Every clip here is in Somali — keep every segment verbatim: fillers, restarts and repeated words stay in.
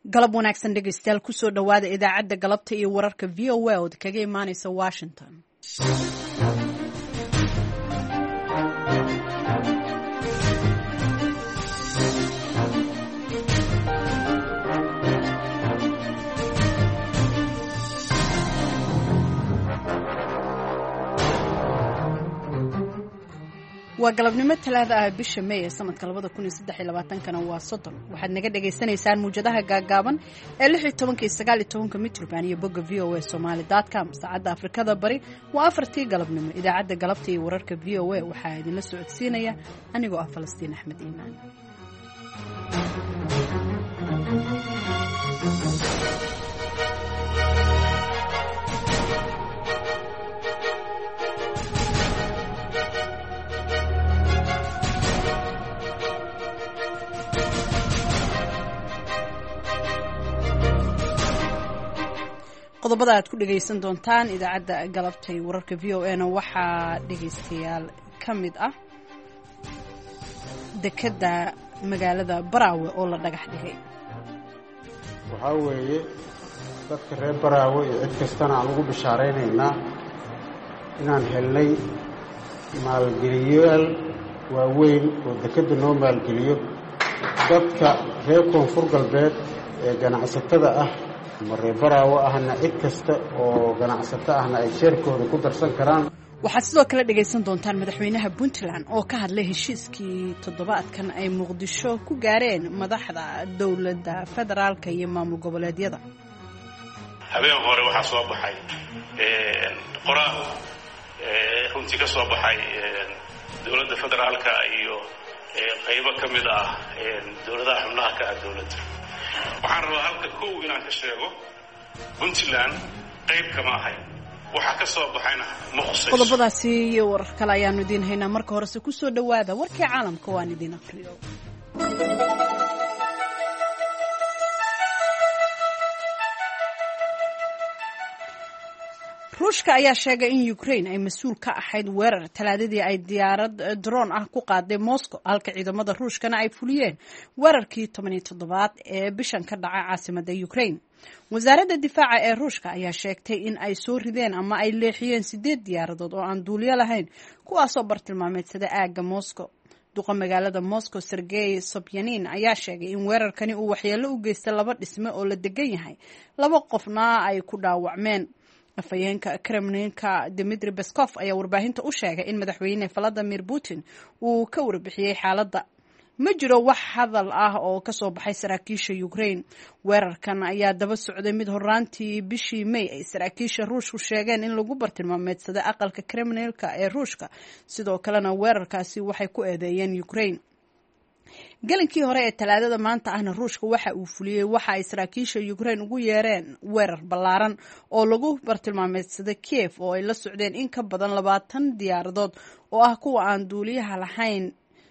galab wanaagsan dhegaystayaal kusoo dhowaada idaacadda galabta iyo wararka v o a ood kaga imaanaysa Washington. waa galabnimo talaada ah bisha May ee sanadka labada kun iyo saddex iyo labaatan-kana waa soddon waxaad naga dhageysanaysaan muujadaha gaagaaban ee lix iyo toban iyo sagaal iyo toban mitroband iyo bogga v o a somali dot com saacadda Afrikada bari waa afartii galabnimo idaacadda galabta iyo wararka v o a waxaa idinla socodsiinaya anigoo ah Falastiin Axmed Iimaan. qodobada aad ku dhageysan doontaan idaacadda galabta iyo wararka v o a na waxaa dhageystayaal ka mid ah dekada magaalada Baraawe oo la dhagax dhigay. waxaa weeye dadka reer Baraawe iyo cid kastana aan ugu bishaareynayna inaan helnay maalgeliyayaal waaweyn oo dekada noo maalgeliyo dadka reer koonfur galbeed ee ganacsatada ah maree Baraawe ahna cid kasta oo ganacsato ahna ay sheerkooda ku darsan karaan. waxaad sidoo kale dhageysan doontaan madaxweynaha Puntland oo ka hadlay heshiiskii toddobaadkan ay Muqdisho ku gaareen madaxda dawladda federaalka iyo maamul goboleedyada. habeen hore waxaa soo baxay qoraal runtii ka soo baxay dawladda federaalka iyo qaybo ka mid ah dawladaha xubnaha ka ah dawladda. waxaan rabaa halka kow inaan ka sheego Puntland qayb kama ahay waxa ka soo baxayna ma khusayso. qodobadaasi iyo warar kale ayaanu idin haynaa. marka horese ku soo dhawaada warkii caalamka waan idin akhriyo. ruushka ayaa sheegay in Ukraine ay mas'uul ka ahayd weerar talaadadii ay diyaarad drone ah ku qaaday Moscow halka ciidamada ruushkana ay fuliyeen weerarkii toban iyo toddobaad ee bishan ka dhacay caasimadda Ukraine. wasaaradda difaaca ee ruushka ayaa sheegtay in ay soo rideen ama ay leexiyeen sideed diyaaradood oo aan duuliyo lahayn kuwaasoo bartilmaameedsada aagga Moscow. duqa magaalada Moscow Sergei Sobyanin ayaa sheegay in weerarkani uu waxyeello u geystay laba dhisme oo la degan yahay laba qofna ay ku dhaawacmeen. afayeenka Kremlinka Dmitry Peskov ayaa warbaahinta u sheegay in madaxweyne Vladimir Putin uu ka warbixiyay xaaladda. ma jiro wax hadal ah oo ka soo baxay saraakiisha Ukraine. weerarkan ayaa daba socday mid horaantii bishii May ay saraakiisha Ruushku sheegeen in lagu bartilmaameedsaday aqalka Kremlinka ee Ruushka. sidoo kalena weerarkaasi waxay ku eedeeyeen Ukraine. galinkii hore ee talaadada maanta ahna Ruushka waxa uu fuliyay waxa ay saraakiisha Ukraine ugu yeereen weerar ballaaran oo lagu bartilmaameedsaday Kiev oo ay la socdeen in ka badan labaatan diyaaradood oo ah kuwa aan duuliyaha lahayn.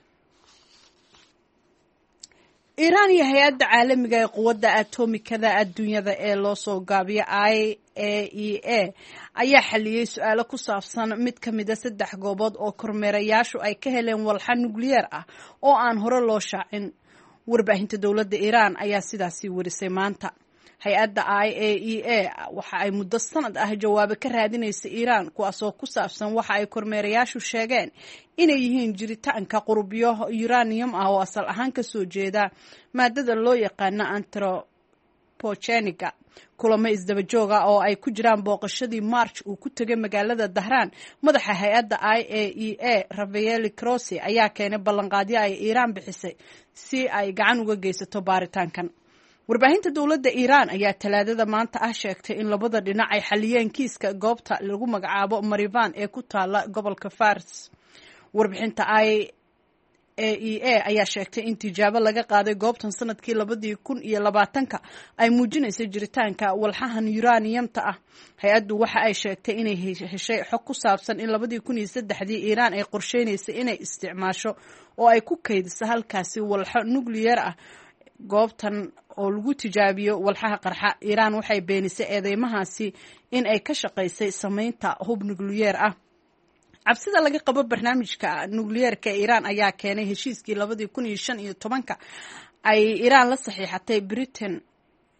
Iran iyo hay'adda caalamiga ee quwadda atomikada adduunyada ee loo soo gaabiyo I A E A ayaa xaliyay su'aalo ku saabsan mid ka mid ah saddex goobood oo kormeerayaashu ay ka heleen walxa nukliyeer ah oo aan hore loo shaacin. warbaahinta dawladda Iran ayaa sidaasi warisay maanta. hay-adda I A E A waxa ay muddo sanad ah jawaabo ka raadinaysa Iran kuwaasoo ku saabsan waxa ay kormeerayaashu sheegeen inay yihiin jiritaanka qurbiyo uranium ah oo asal ahaan ka soo jeeda maadada loo yaqaan anthropogeniga. kulamo isdaba joog ah oo ay ku jiraan booqashadii March uu ku tagay magaalada Dahran madaxa hay-adda I A E A Rafael Grossi ayaa keenay ballanqaadyo ay Iran bixisay si ay gacan uga geysato baaritaankan. warbaahinta dawladda Iran ayaa talaadada maanta ah sheegtay in labada dhinac ay xaliyeen kiiska goobta lagu magacaabo Marivan ee ku taala gobolka Fars. warbixinta I A E A ayaa sheegtay in tijaabo laga qaaday goobtan sanadkii labadii kun iyo labaatanka ay muujinayso jiritaanka walxahan uraniumta ah. hay-addu waxa ay sheegtay inay heshay xog ku saabsan in labadii kun iyo saddexdii Iran ay qorsheynaysay inay isticmaasho oo ay ku kaydiso halkaasi walxo nukliyeer ah. goobtan oo lagu tijaabiyo walxaha qarxa Iran waxay beenisay eedeymahaasi in ay ka shaqaysay samaynta hub nukliyeer ah. cabsida laga qabo barnaamijka nukliyeerka ee Iran ayaa keenay heshiiskii labadii kun iyo shan iyo tobanka ay Iran la saxiixatay Britain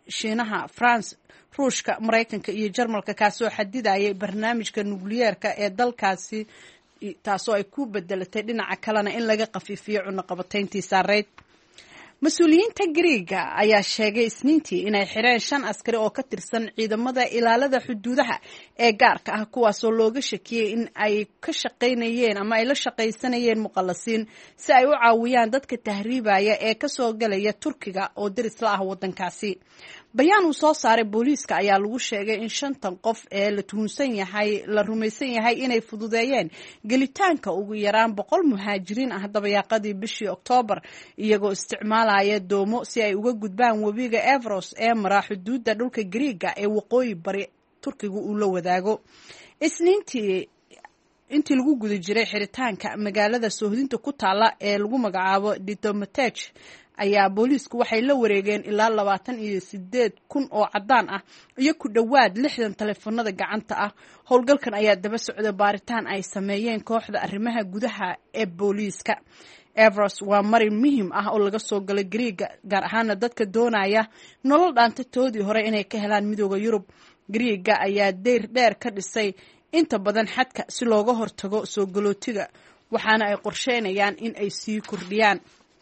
shiinaha france ruushka maraykanka iyo jarmalka kaasoo xadidayay barnaamijka nukliyeerka ee dalkaasi taasoo ay ku bedelatay dhinaca kalena in laga qafiifiyo cunaqabatayntii saareyd. mas-uuliyiinta Giriiga ayaa sheegay Isniintii inay xireen shan askari oo ka tirsan ciidamada ilaalada xuduudaha ee gaarka ah kuwaasoo looga shakiyay in ay ka shaqaynayeen ama ay la shaqaysanayeen muqallasiin si ay u caawiyaan dadka tahriibaya ee ka soo galaya Turkiga oo deris la ah waddankaasi. bayaan uu soo saaray booliiska ayaa lagu sheegay in shantan qof ee la tuhunsan yahay la rumaysan yahay inay fududeeyeen gelitaanka ugu yaraan boqol muhaajiriin ah dabayaaqadii bishii Oktoobar iyagoo isticmaalaya doomo si ay uga gudbaan webiga Evros ee mara xuduudda dhulka Giriiga ee waqooyi bari Turkiga uu la wadaago. Isniintii intii lagu guda jiray xiritaanka magaalada soohdinta ku taala ee lagu magacaabo Ditomatech ayaa booliisku waxay la wareegeen ilaa labaatan iyo sideed kun oo cadaan ah iyo ku dhowaad lixdan taleefanada gacanta ah. howlgalkan ayaa daba socda baaritaan ay sameeyeen kooxda arrimaha gudaha ee booliiska. Evros waa marin muhiim ah oo laga soo galay Giriiga gaar ahaan dadka doonaya nolol dhaantatoodii hore inay ka helaan midowga Yurub. Giriiga ayaa deyr dheer ka dhisay inta badan xadka si looga hortago soo galootiga waxaana ay qorsheynayaan in ay sii kordhiyaan.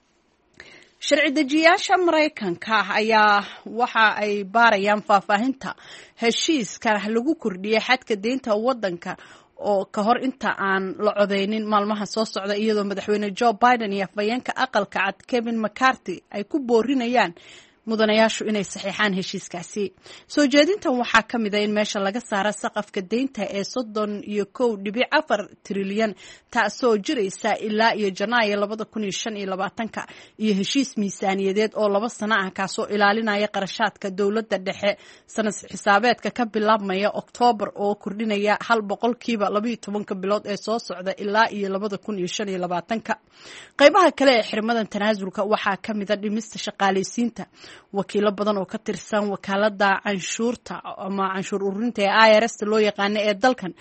sharci dejiyaasha Maraykanka ayaa waxa ay baarayaan faahfaahinta heshiiska lagu kordhiyay xadka deynta waddanka oo ka hor inta aan la codeynin maalmaha soo socda iyadoo madaxweyne Joe Biden iyo afhayeenka aqalka cad Kevin McCarthy ay ku boorinayaan mudanayaashu inay saxiixaan heshiiskaasi. soo jeedintan waxaa ka mid ah in meesha laga saaro saqafka deynta ee soddon iyo kow dhibic afar trilyan taasoo jiraysa ilaa iyo Janaayo labada kun iyo shan iyo labaatanka iyo heshiis miisaaniyadeed oo laba sano ah kaasoo ilaalinaya qarashaadka dowladda dhexe sanad xisaabeedka ka bilaabmaya Oktoobar oo kordhinaya hal boqolkiiba laba iyo tobanka bilood ee soo socda ilaa iyo labada kun iyo shan iyo labaatanka. qaybaha kale ee xirmadan tanaasulka waxaa ka mid ah dhimista shaqaaleysiinta wakiilo badan oo ka tirsan wakaalada canshuurta ama canshuur ururinta ee I R S loo yaqaan ee dalkan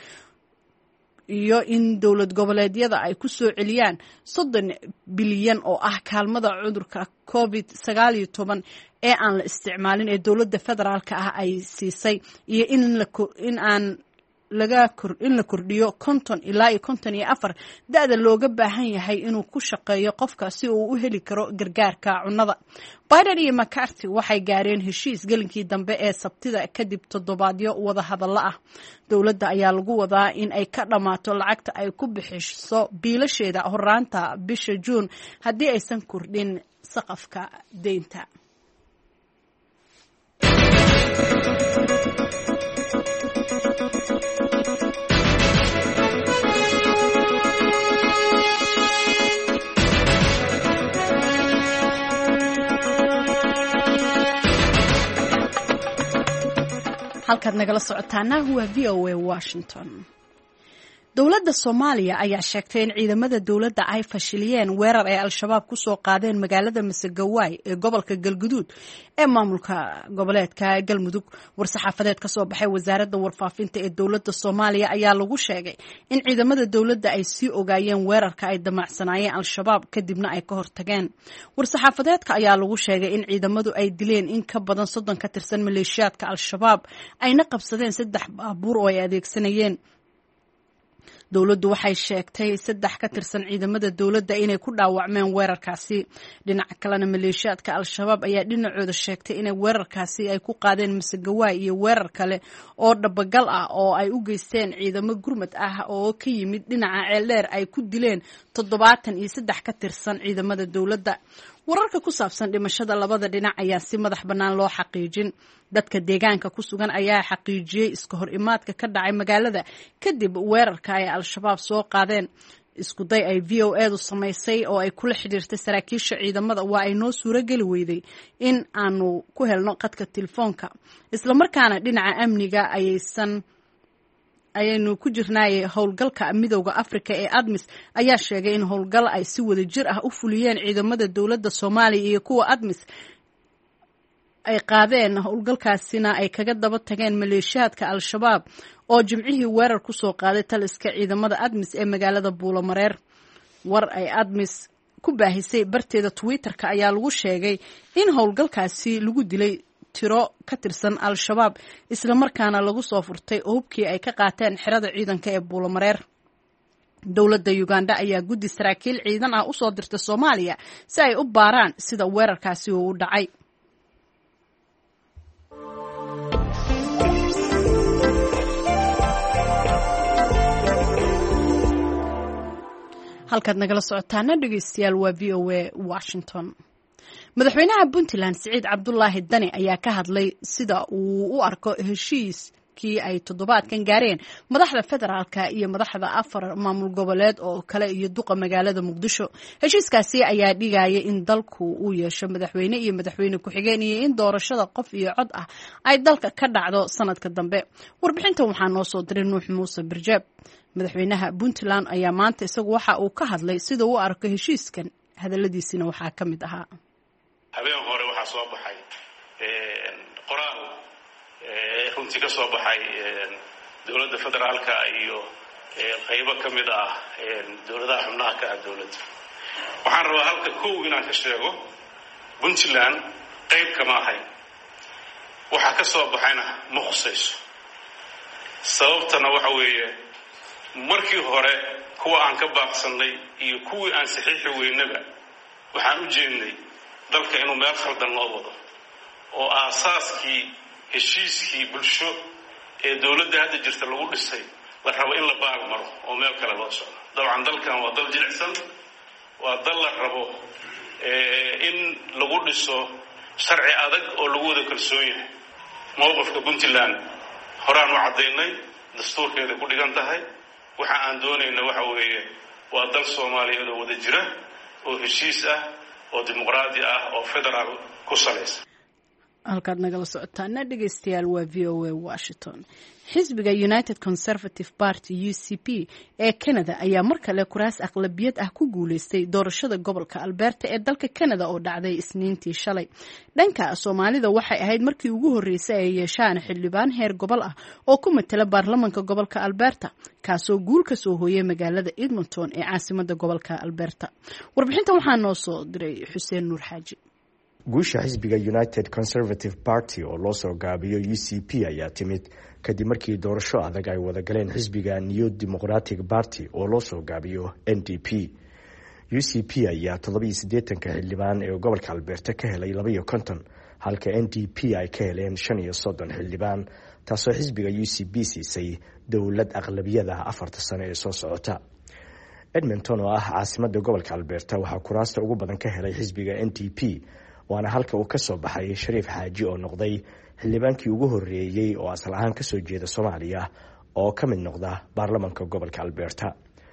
iyo in dowlad goboleedyada ay ku soo celiyaan soddon bilyan oo ah kaalmada cudurka covid sagaal iyo toban ee aan la isticmaalin ee dowladda federaalka ah ay siisay iyo in la in aan laga kor in la kordhiyo konton ilaa iyo konton iyo afar da'da looga baahan yahay inuu ku shaqeeyo qofka si uu u heli karo gargaarka cunnada. Biden iyo McCarthy waxay gaareen heshiis gelinkii dambe ee Sabtida kadib toddobaadyo wada hadallo ah. Dowladda ayaa lagu wadaa in ay ka dhamaato lacagta ay ku bixiso biilasheeda horraanta bisha Juun haddii aysan kordhin saqafka deynta. halkaad nagala socotaana waa V O A Washington. dowladda Soomaaliya ayaa sheegtay in ciidamada dowladda ay fashiliyeen weerar ay al-shabaab ku soo qaadeen magaalada Masagawaay ee gobolka Galguduud ee maamulka goboleedka Galmudug. war-saxaafadeed ka soo baxay wasaaradda warfaafinta ee dowladda Soomaaliya ayaa lagu sheegay in ciidamada dowladda ay sii ogaayeen weerarka ay damacsanaayeen al-shabaab kadibna ay ka hortageen. war-saxaafadeedka ayaa lagu sheegay in ciidamadu ay dileen in ka badan soddon ka tirsan maleeshiyaadka al-shabaab ayna qabsadeen saddex baabuur oo ay adeegsanayeen. dowladdu waxay sheegtay saddex ka tirsan ciidamada dowladda inay ku dhaawacmeen weerarkaasi. dhinaca kalena maleeshiyaadka al-shabaab ayaa dhinacooda sheegtay inay weerarkaasi ay ku qaadeen Masagawaay iyo weerar kale oo dhabagal ah oo ay u geysteen ciidamo gurmad ah oo ka yimid dhinaca ceeldheer ay ku dileen toddobaatan iyo saddex ka tirsan ciidamada dowladda. wararka ku saabsan dhimashada labada dhinac ayaa si madax bannaan loo xaqiijin. dadka deegaanka ku sugan ayaa xaqiijiyey iska hor imaadka ka dhacay magaalada kadib weerarka ay al-shabaab soo qaadeen. isku day ay V O A du samaysay oo ay kula xiriirtay saraakiisha ciidamada waa ay noo suuro geli weyday in aanu ku helno qadka telefoonka. isla markaana dhinaca amniga ayaysan ayaynu ku jirnaayay howlgalka midowga Afrika ee ADMIS ayaa sheegay in howlgal ay si wada jir ah u fuliyeen ciidamada dowladda Soomaaliya iyo kuwa ADMIS ay qaadeen howlgalkaasina ay kaga daba tageen maleeshiyaadka al-shabaab oo jimcihii weerar ku soo qaaday taliska ciidamada ADMIS ee magaalada Buulamareer. war ay ADMIS ku baahisay barteeda Twitter-ka ayaa lagu sheegay in howlgalkaasi lagu dilay tiro ka tirsan al-shabaab islamarkaana lagu soo furtay oo hubkii ay ka qaateen xerada ciidanka ee buulamareer. dowladda Uganda ayaa guddi saraakiil ciidan ah u soo dirtay Soomaaliya si ay u baaraan sida weerarkaasi uu u dhacay. halkaad nagala socotaana dhegeystayaal waa v o a Washington. madaxweynaha Puntland Siciid Cabdullaahi Dani ayaa ka hadlay sida uu u arko heshiiskii ay toddobaadkan gaareen madaxda federaalka iyo madaxda afar maamul goboleed oo kale iyo duqa magaalada Muqdisho. heshiiskaasi ayaa dhigaya in dalku uu yeesho madaxweyne iyo madaxweyne ku-xigeen iyo in doorashada qof iyo cod ah ay dalka ka dhacdo sanadka dambe. warbixintan waxaa noo soo diray Nuux Muuse Birjeeb. madaxweynaha Puntland ayaa maanta isagu waxa uu ka hadlay sida uu arko heshiiskan. hadaladiisina waxaa ka mid ahaa: habeen hore waxaa soo baxay qoraal runtii ka soo baxay dowladda federaalka iyo qaybo ka mid ah dowladaha xubnaha ka ah dowladda. waxaan rabaa halka kow inaan ka sheego Puntland qayb kama ahayn, waxa ka soo baxayna ma khusayso. sababtana waxa weeye markii hore kuwa aan ka baaqsanay iyo kuwii aan saxiixi weynaba waxaan u jeednay dalka inuu meel khaldan loo wado oo aasaaskii heshiiskii bulsho ee dowladda hadda jirta lagu dhisay la rabo in la baal maro oo meel kale loo socdo. dabcan dalkan waa dal jilicsan, waa dal la rabo in lagu dhiso sharci adag oo lagu wada kalsoon yahay. mowqifka Puntland horaan u caddaynay, dastuurkeeda ku dhigan tahay. waxa aan doonayna waxa weeye waa dal Soomaaliyeed oo wada jira oo heshiis ah oo dimuqraadi ah oo federaal ku salaysan. halkaad nagala socotaana dhegeystayaal waa v o a Washington. xisbiga United Conservative Party U C P ee Canada ayaa mar kale kuraas aqlabiyad ah ku guuleystay doorashada gobolka Alberta ee dalka Canada oo dhacday Isniintii shalay. dhanka Soomaalida waxay ahayd markii ugu horeysay ay yeeshaan xildhibaan heer gobol ah oo ku matala baarlamaanka gobolka Alberta, kaasoo guul ka soo hooyay magaalada Edmonton ee caasimadda gobolka Alberta. warbixintan waxaa noo soo diray Xuseen Nuur Xaaji. guusha xisbiga United Conservative Party oo loo soo gaabiyo U C P ayaa timid kadib markii doorasho adag ay wada galeen xisbiga New Democratic Party oo loo soo gaabiyo N D P. U C P ayaa toddoba iyo siddeetan ka xildhibaan ee gobolka Alberta ka helay laba iyo konton, halka N D P ay ka heleen shan iyo soddon xildhibaan, taasoo xisbiga U C P siisay dowlad aqlabiyada afarta sano ee soo socota. Edmonton oo ah caasimadda gobolka Alberta waxaa kuraasta ugu badan ka helay xisbiga N D P, waana halka uu ka soo baxay Shariif Xaaji oo noqday xildhibaankii ugu horeeyay oo asal ahaan ka soo jeeda Soomaaliya oo ka mid noqda baarlamaanka gobolka Alberta.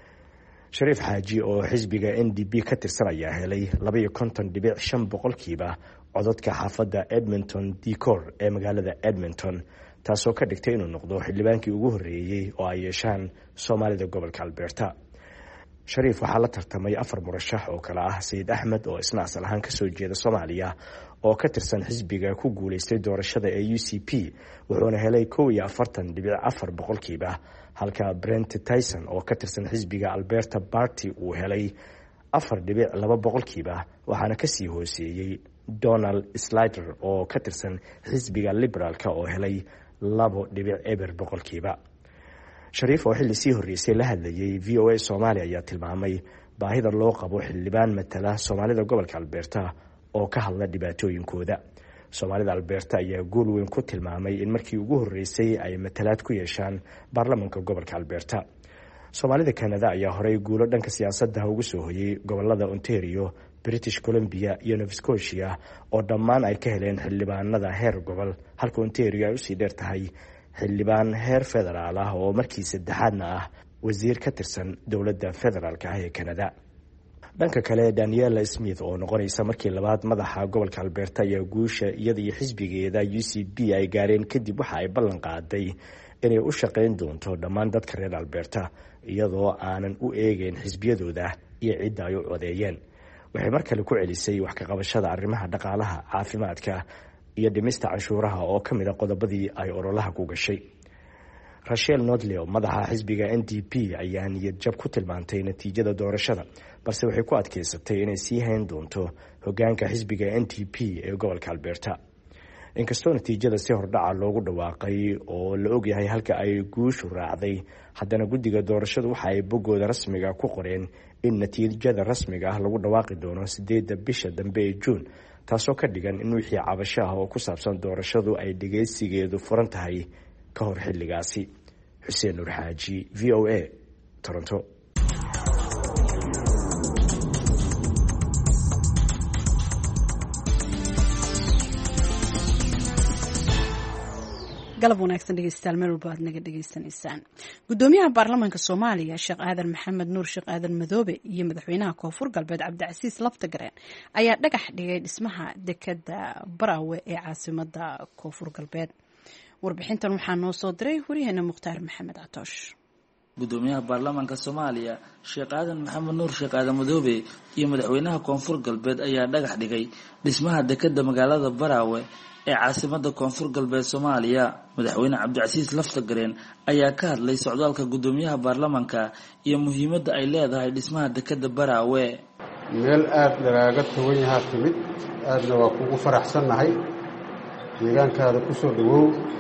Shariif Xaaji oo xisbiga N D P ka tirsan ayaa helay laba iyo konton dhibic shan boqolkiiba codadka xaafadda Edmonton Decor ee magaalada Edmonton, taasoo ka dhigtay inuu noqdo xildhibaankii ugu horeeyay oo ay yeeshaan Soomaalida gobolka Alberta. Shariif waxaa la tartamay afar murashax oo kala ah Sayid Axmed oo isna asal ahaan ka soo jeeda Soomaaliya oo ka tirsan xisbiga ku guuleystay doorashada ee U C P, wuxuuna helay kow iyo afartan dhibic afar boqolkiiba, halka Brent Tyson oo ka tirsan xisbiga Alberta Party uu helay afar dhibic laba boqolkiiba, waxaana kasii hooseeyey Donald Slater oo ka tirsan xisbiga Liberaalka oo helay labo dhibic eber boqolkiiba. Shariif oo xilli sii horreysay la hadlayay V O A Soomaali ayaa tilmaamay baahida loo qabo xildhibaan matala Soomaalida gobolka Alberta oo ka hadla dhibaatooyinkooda. Soomaalida Alberta ayaa guul weyn ku tilmaamay in markii ugu horeysay ay matalaad ku yeeshaan baarlamaanka gobolka Alberta. Soomaalida Canada ayaa horey guulo dhanka siyaasadda ugu soo hoyay gobolada Ontario, British Columbia iyo Nova Scotia oo dhammaan ay ka heleen xildhibaanada heer gobol, halka Ontario ay usii dheer tahay xildhibaan heer federaal ah oo markii saddexaadna ah wasiir ka tirsan dowladda federaalka ah ee Canada. dhanka kale Daniela Smith oo noqonaysa markii labaad madaxa gobolka Alberta ayaa guusha iyada iyo xisbigeeda U C P ay gaareen kadib waxa ay ballan qaaday inay u shaqayn doonto dhammaan dadka reer Alberta iyadoo aanan u eegeyn xisbiyadooda iyo cidda ay u codeeyeen. waxay mar kale ku celisay wax ka qabashada arrimaha dhaqaalaha, caafimaadka iyo dhimista canshuuraha oo ka mid ah qodobadii ay ololaha ku gashay. Rachel Notley oo madaxa xisbiga N D P ayaa niyad jab ku tilmaantay natiijada doorashada, balse waxay ku adkeysatay inay sii hayn doonto hoggaanka xisbiga N D P ee gobolka Alberta. inkastoo natiijada si hordhaca loogu dhawaaqay oo la ogyahay halka ay guushu raacday, haddana guddiga doorashadu waxa ay boggooda rasmiga ku qoreen in natiijada rasmiga ah lagu dhawaaqi doono sideedda bisha dambe ee juun, taasoo ka dhigan in wixii cabasho ah oo ku saabsan doorashadu ay dhegeysigeedu furan tahay ka hor xilligaasi. xuseen nuur xaaji, v o a, Toronto. galab wanaagsan dhegeystayaal, meel walba aad naga dhegeysanaysaan. Gudoomiyaha baarlamaanka Soomaaliya Sheekh Aadan Maxamed Nuur Sheekh Aadan Madoobe iyo madaxweynaha Koonfur Galbeed Cabdicasiis Laftagareen ayaa dhagax dhigay dhismaha dekada Baraawe ee caasimadda Koonfur Galbeed. Warbixintan waxaa noo soo diray wariyaheena Mukhtaar Maxamed Catoosh. gudoomiyaha baarlamaanka Soomaaliya Sheekh Aadan Maxamed Nuur Sheekh Aadan Madoobe iyo madaxweynaha Koonfur Galbeed ayaa dhagax dhigay dhismaha dekada magaalada Baraawe ee caasimadda Koonfur Galbeed Soomaaliya. madaxweyne Cabdicasiis Laftagareen ayaa ka hadlay socdaalka gudoomiyaha baarlamaanka iyo muhiimadda ay leedahay dhismaha dekada Baraawe. meel aad lagaaga togan yahay timid, aadna waa kugu faraxsannahay deegaankaada ku soo dhawow.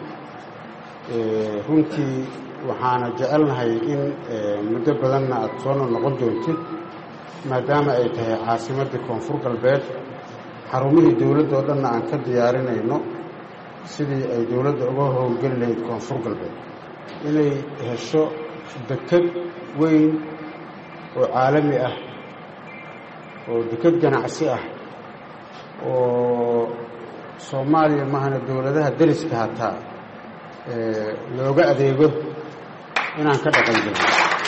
runtii waxaana jecelnahay in muddo badanna aad soo noqon doontid, maadaama ay tahay caasimadda Koonfur Galbeed. xarumihii dowladda oo dhanna aan ka diyaarinayno sidii ay dowladda uga howlgeli lahayd Koonfur Galbeed, inay hesho dekad weyn oo caalami ah, oo dekad ganacsi ah, oo Soomaaliya mahana dowladaha dariska hataa looga adeego inaan ka dhaqan jirno.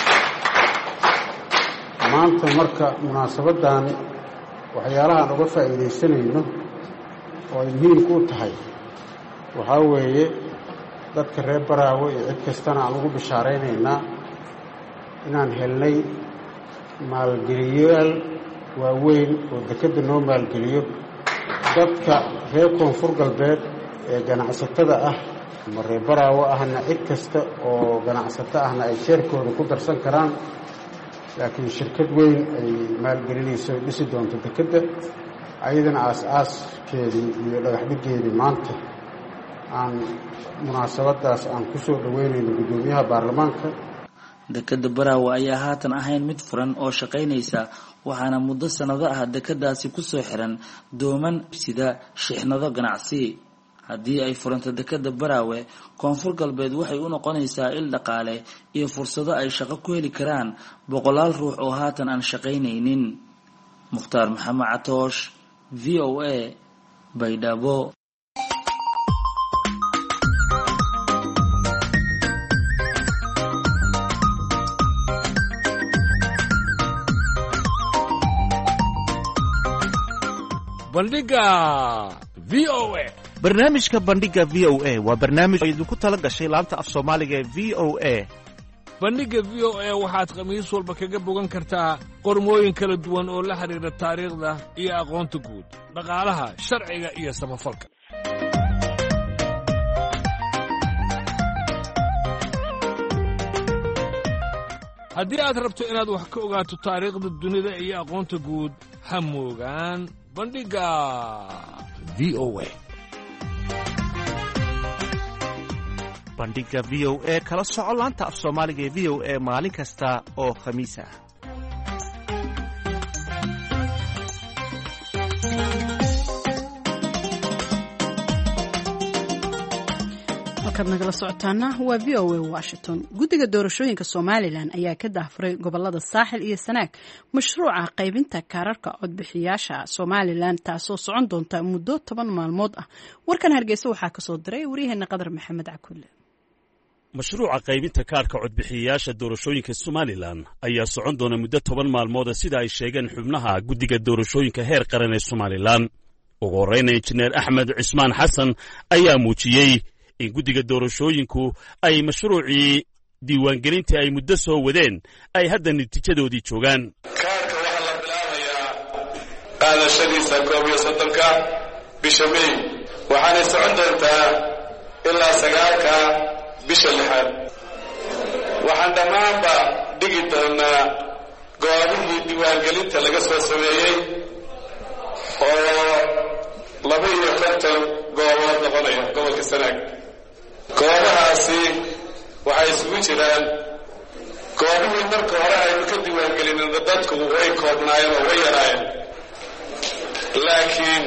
maanta marka munaasabaddan waxyaalahaan uga faa'iidaysanayno oo ay muhiimku u tahay waxaa weeye dadka reer Baraawe iyo cid kastana aan ugu bishaaraynaynaa inaan helnay maalgeliyayaal waaweyn oo dekadda noo maalgeliyo. dadka reer Koonfur Galbeed ee ganacsatada ah ama reer Baraawe ahna cid kasta oo ganacsato ahna ay sheerkooda ku darsan karaan, laakiin shirkad weyn ay maalgelinayso dhisi doonto dekadda, ayadana aas-aaskeedii iyo dhagaxdhigeedii maanta aan munaasabadaas aan ku soo dhaweynayno gudoomiyaha baarlamaanka. dekada Baraawe ayaa haatan ahayn mid furan oo shaqaynaysa, waxaana muddo sanado ah dekadaasi ku soo xiran dooman sida shixnado ganacsi. haddii ay furanto dekada Baraawe, Koonfur Galbeed waxay u noqonaysaa il dhaqaale iyo fursado ay shaqo ku heli karaan boqolaal ruux oo haatan aan shaqaynaynin. Mukhtaar Maxamed Catoosh, V O A, Baydhabo. bandhiga V O A. barnaamijka bandhiga V O A waa barnaamij idinku tala gashay laanta af Soomaaliga ee V O A. bandhiga V O A waxaad khamiis walba kaga bogan kartaa qormooyin kala duwan oo la xiriira taariikhda iyo aqoonta guud, dhaqaalaha, sharciga iyo samafalka. haddii aad rabto inaad wax ka ogaato taariikhda dunida iyo aqoonta guud, ha moogaan bandhiga V O A. bandhiga V O A kala soco laanta af Soomaaliga ee V O A maalin kasta oo khamiis ah. halkaad nagala socotaana waa V O A Washington. guddiga doorashooyinka Somaliland ayaa ka daahfuray gobolada Saaxil iyo Sanaag mashruuca qaybinta kaararka codbixiyaasha Somaliland, taasoo socon doonta muddo toban maalmood ah. warkan Hargeysa waxaa ka soo diray wariyaheena Qadar Maxamed Cakulle. mashruuca qaybinta kaarka codbixiyayaasha doorashooyinka Somaliland ayaa socon doona muddo toban maalmood sida ay sheegeen xubnaha guddiga doorashooyinka heer qaran ee Somaliland. ugu horreyn, injineer Axmed Cismaan Xasan ayaa muujiyey in guddiga doorashooyinku ay mashruucii diiwaangelintii ay muddo soo wadeen ay hadda natiijadoodii joogaan. kaarka waxaa la bilaabayaa qaadashadiisa koob iyo soddonka bisha May, waxaanay socon doontaa ilaa sagaalka bisha lixaad. waxaan dhammaanba dhigi doonaa goobihii diiwaangelinta laga soo sameeyey oo laba iyo konton goobood noqonaya gobolka sanaag. goobahaasi waxay isugu jiraan goobihii marka hore aynu ka diiwaangelinina dadku way koobnaayeen oo way yaraayeen, laakiin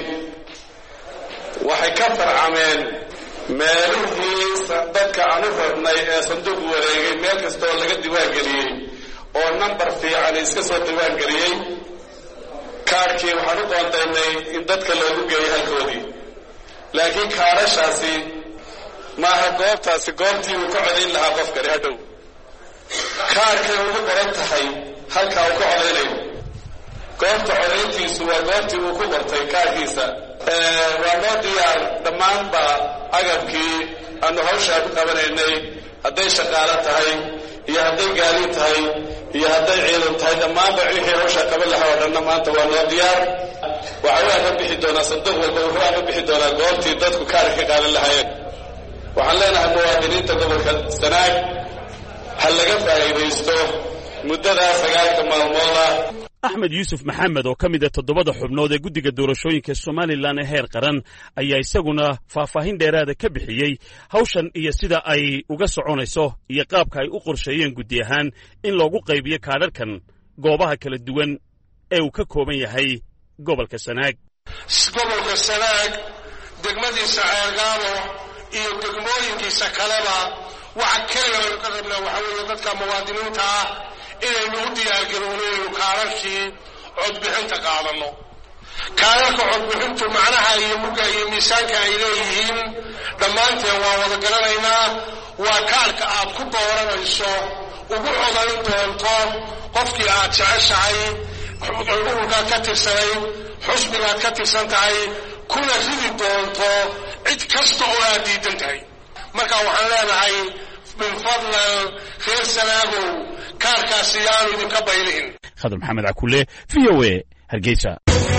waxay ka farcameen meelihii dadka aan u rabnay ee sanduuq wareegay meel kastaoo laga diiwaangeliyey oo nambar fiican iska soo diiwaangeliyey. kaadhkii waxaan u qoondaynay in dadka loogu geeyo halkoodii, laakiin kaadhashaasi maaha goobtaasi goobtii uu ka codayn lahaa qofkani hadhow. kaadhkay ugu qoran tahay halkaa uu ka codaynayo. goobta codayntiisu waa goobtii uu ku qortay kaadhkiisa. waa noo diyaar dhammaanba agabkii aanu hawshaa ku qabanaynay, hadday shaqaalo tahay iyo hadday gaadiid tahay iyo hadday ciidan tahay, dhammaanba wixii hawshaa qaban lahaa oo dhanna maanta waa noo diyaar. waxa waa ka bixi doonaa sanduuq walba, wuxuu ka bixi doonaa goobtii dadku kaadhka ka qaadan lahaayeen. waxaan leenahay muwaadiniinta gobolka sanaag ha laga faa'iidaysto muddadaa sagaalka maalmood ah. axmed yuusuf maxamed oo ka mid ah toddobada xubnood ee guddiga doorashooyinka somalilan ee heer qaran ayaa isaguna faahfaahin dheeraada ka bixiyey hawshan iyo sida ay uga soconayso iyo qaabka ay u qorsheeyeen guddi ahaan in loogu qaybiyo kaadharkan goobaha kala duwan ee uu ka kooban yahay gobolka sanaag. gobolka sanaag degmadiisa ceergaabo iyo degmooyinkiisa kaleba waxa keliya aynu ka rabnaa waxa weeye dadka muwaadiniinta ah inaynu u diyaargarowno inaynu kaadharkii codbixinta qaadanno. kaadharka codbixintu macnaha iyo mugga iyo miisaanka ay leeyihiin dhammaanteen waa wada garanaynaa. waa kaadhka aad ku dooranayso ugu codayn doonto qofkii aad jeceshahay, ururkaad ka tirsanay, xusbigaad ka tirsan tahay, kuna ridi doonto cid kasta oo aad diidan tahay. marka waxaan leenahay min fadlan reer sanaagow kaarkaasi yaanu idinka baylihin. khadar maxamed cakule, v o a, Hargeysa.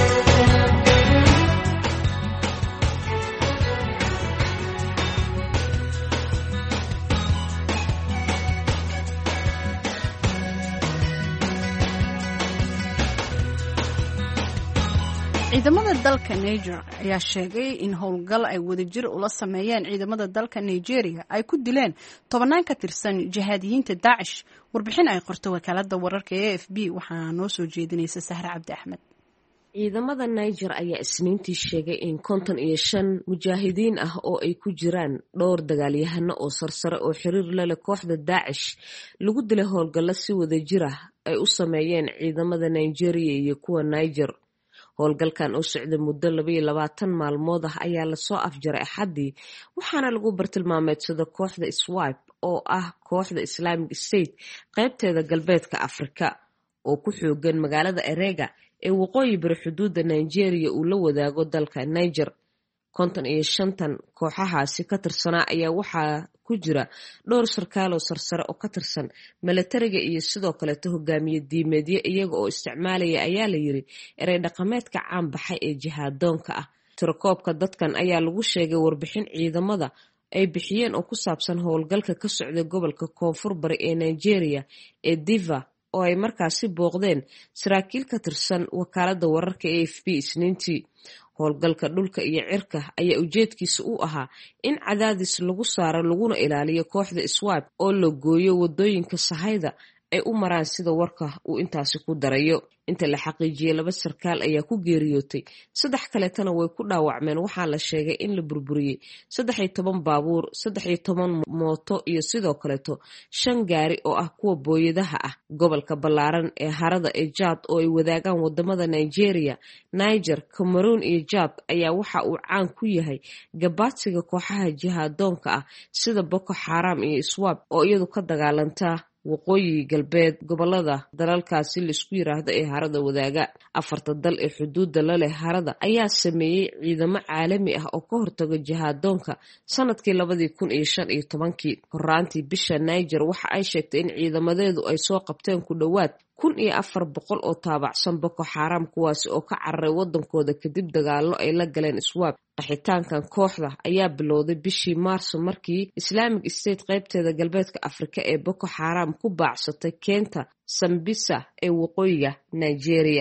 ciidamada dalka Niger ayaa sheegay in howlgal ay wadajir ula sameeyeen ciidamada dalka Nigeria ay ku dileen tobanaan ka tirsan jihaadiyiinta Daesh. warbixin ay qorto wakaalada wararka ee A F B waxaa noo soo jeedinaysa Sahra Cabdi Axmed. ciidamada Niger ayaa isniintii sheegay in konton iyo shan mujaahidiin ah oo ay ku jiraan dhowr dagaalyahano oo sarsare oo xiriir la leh kooxda Daesh lagu dilay howlgallo si wadajir ah ay u sameeyeen ciidamada Nigeria iyo kuwa Niger. howlgalkan oo socday muddo laba iyo labaatan maalmood ah ayaa lasoo afjaray Axaddii, waxaana lagu bartilmaameedsada kooxda Iswap oo ah kooxda Islamic State qaybteeda galbeedka Afrika oo ku xoogan magaalada Erega ee waqooyi bari xuduudda Nigeria uu la wadaago dalka Niger. konton iyo shantan kooxahaasi ka tirsanaa ayaa waxaa ku jira dhowr sarkaal oo sarsare oo ka tirsan milatariga iyo sidoo kaleeto hogaamiye diimeedyo iyaga oo isticmaalaya ayaa la yiri erey dhaqameedka caan baxay ee jihaadoonka ah. tirakoobka dadkan ayaa lagu sheegay warbixin ciidamada ay bixiyeen oo ku saabsan howlgalka ka socday gobolka koonfur bari ee Nigeria ee Diva oo ay markaasi booqdeen saraakiil ka tirsan wakaalada wararka A F B isniintii. howlgalka dhulka iyo cirka ayaa ujeedkiisa u ahaa in cadaadis lagu saaro laguna ilaaliyo kooxda Iswap oo la gooyo wadooyinka sahayda ay u maraan sida warka uu intaasi ku darayo. inta la xaqiijiyay laba sarkaal ayaa ku geeriyootay, saddex kaleetana way ku dhaawacmeen. waxaa la sheegay in la burburiyey saddex iyo toban baabuur, saddex iyo toban mooto iyo sidoo kaleeto shan gaari oo ah kuwa booyadaha ah. gobolka ballaaran ee harada ee Jad oo ay wadaagaan wadamada Nigeria, Niger, Cameroon iyo Jad ayaa waxa uu caan ku yahay gabaadsiga kooxaha jihaadoonka ah sida Boko Haram iyo Iswap oo iyadu ka dagaalanta waqooyi galbeed gobolada dalalkaasi la isku yiraahdo ee harada wadaaga. afarta dal ee xuduudda la leh harada ayaa sameeyay ciidamo caalami ah oo ka hortaga jihaadoonka sanadkii labadii kun iyo shan iyo tobankii. horaantii bisha Niger waxa ay sheegtay in ciidamadeedu ay soo qabteen ku dhowaad kun iyo afar boqol oo taabacsan Boko Haram kuwaasi oo ka cararay wadankooda kadib dagaallo ay la galeen Iswap. qaxitaankan kooxda ayaa bilowday bishii Maarso markii Islamic State qaybteeda galbeedka Afrika ee Boko Haram ku baacsatay keenta Sambisa ee waqooyiga Nigeria.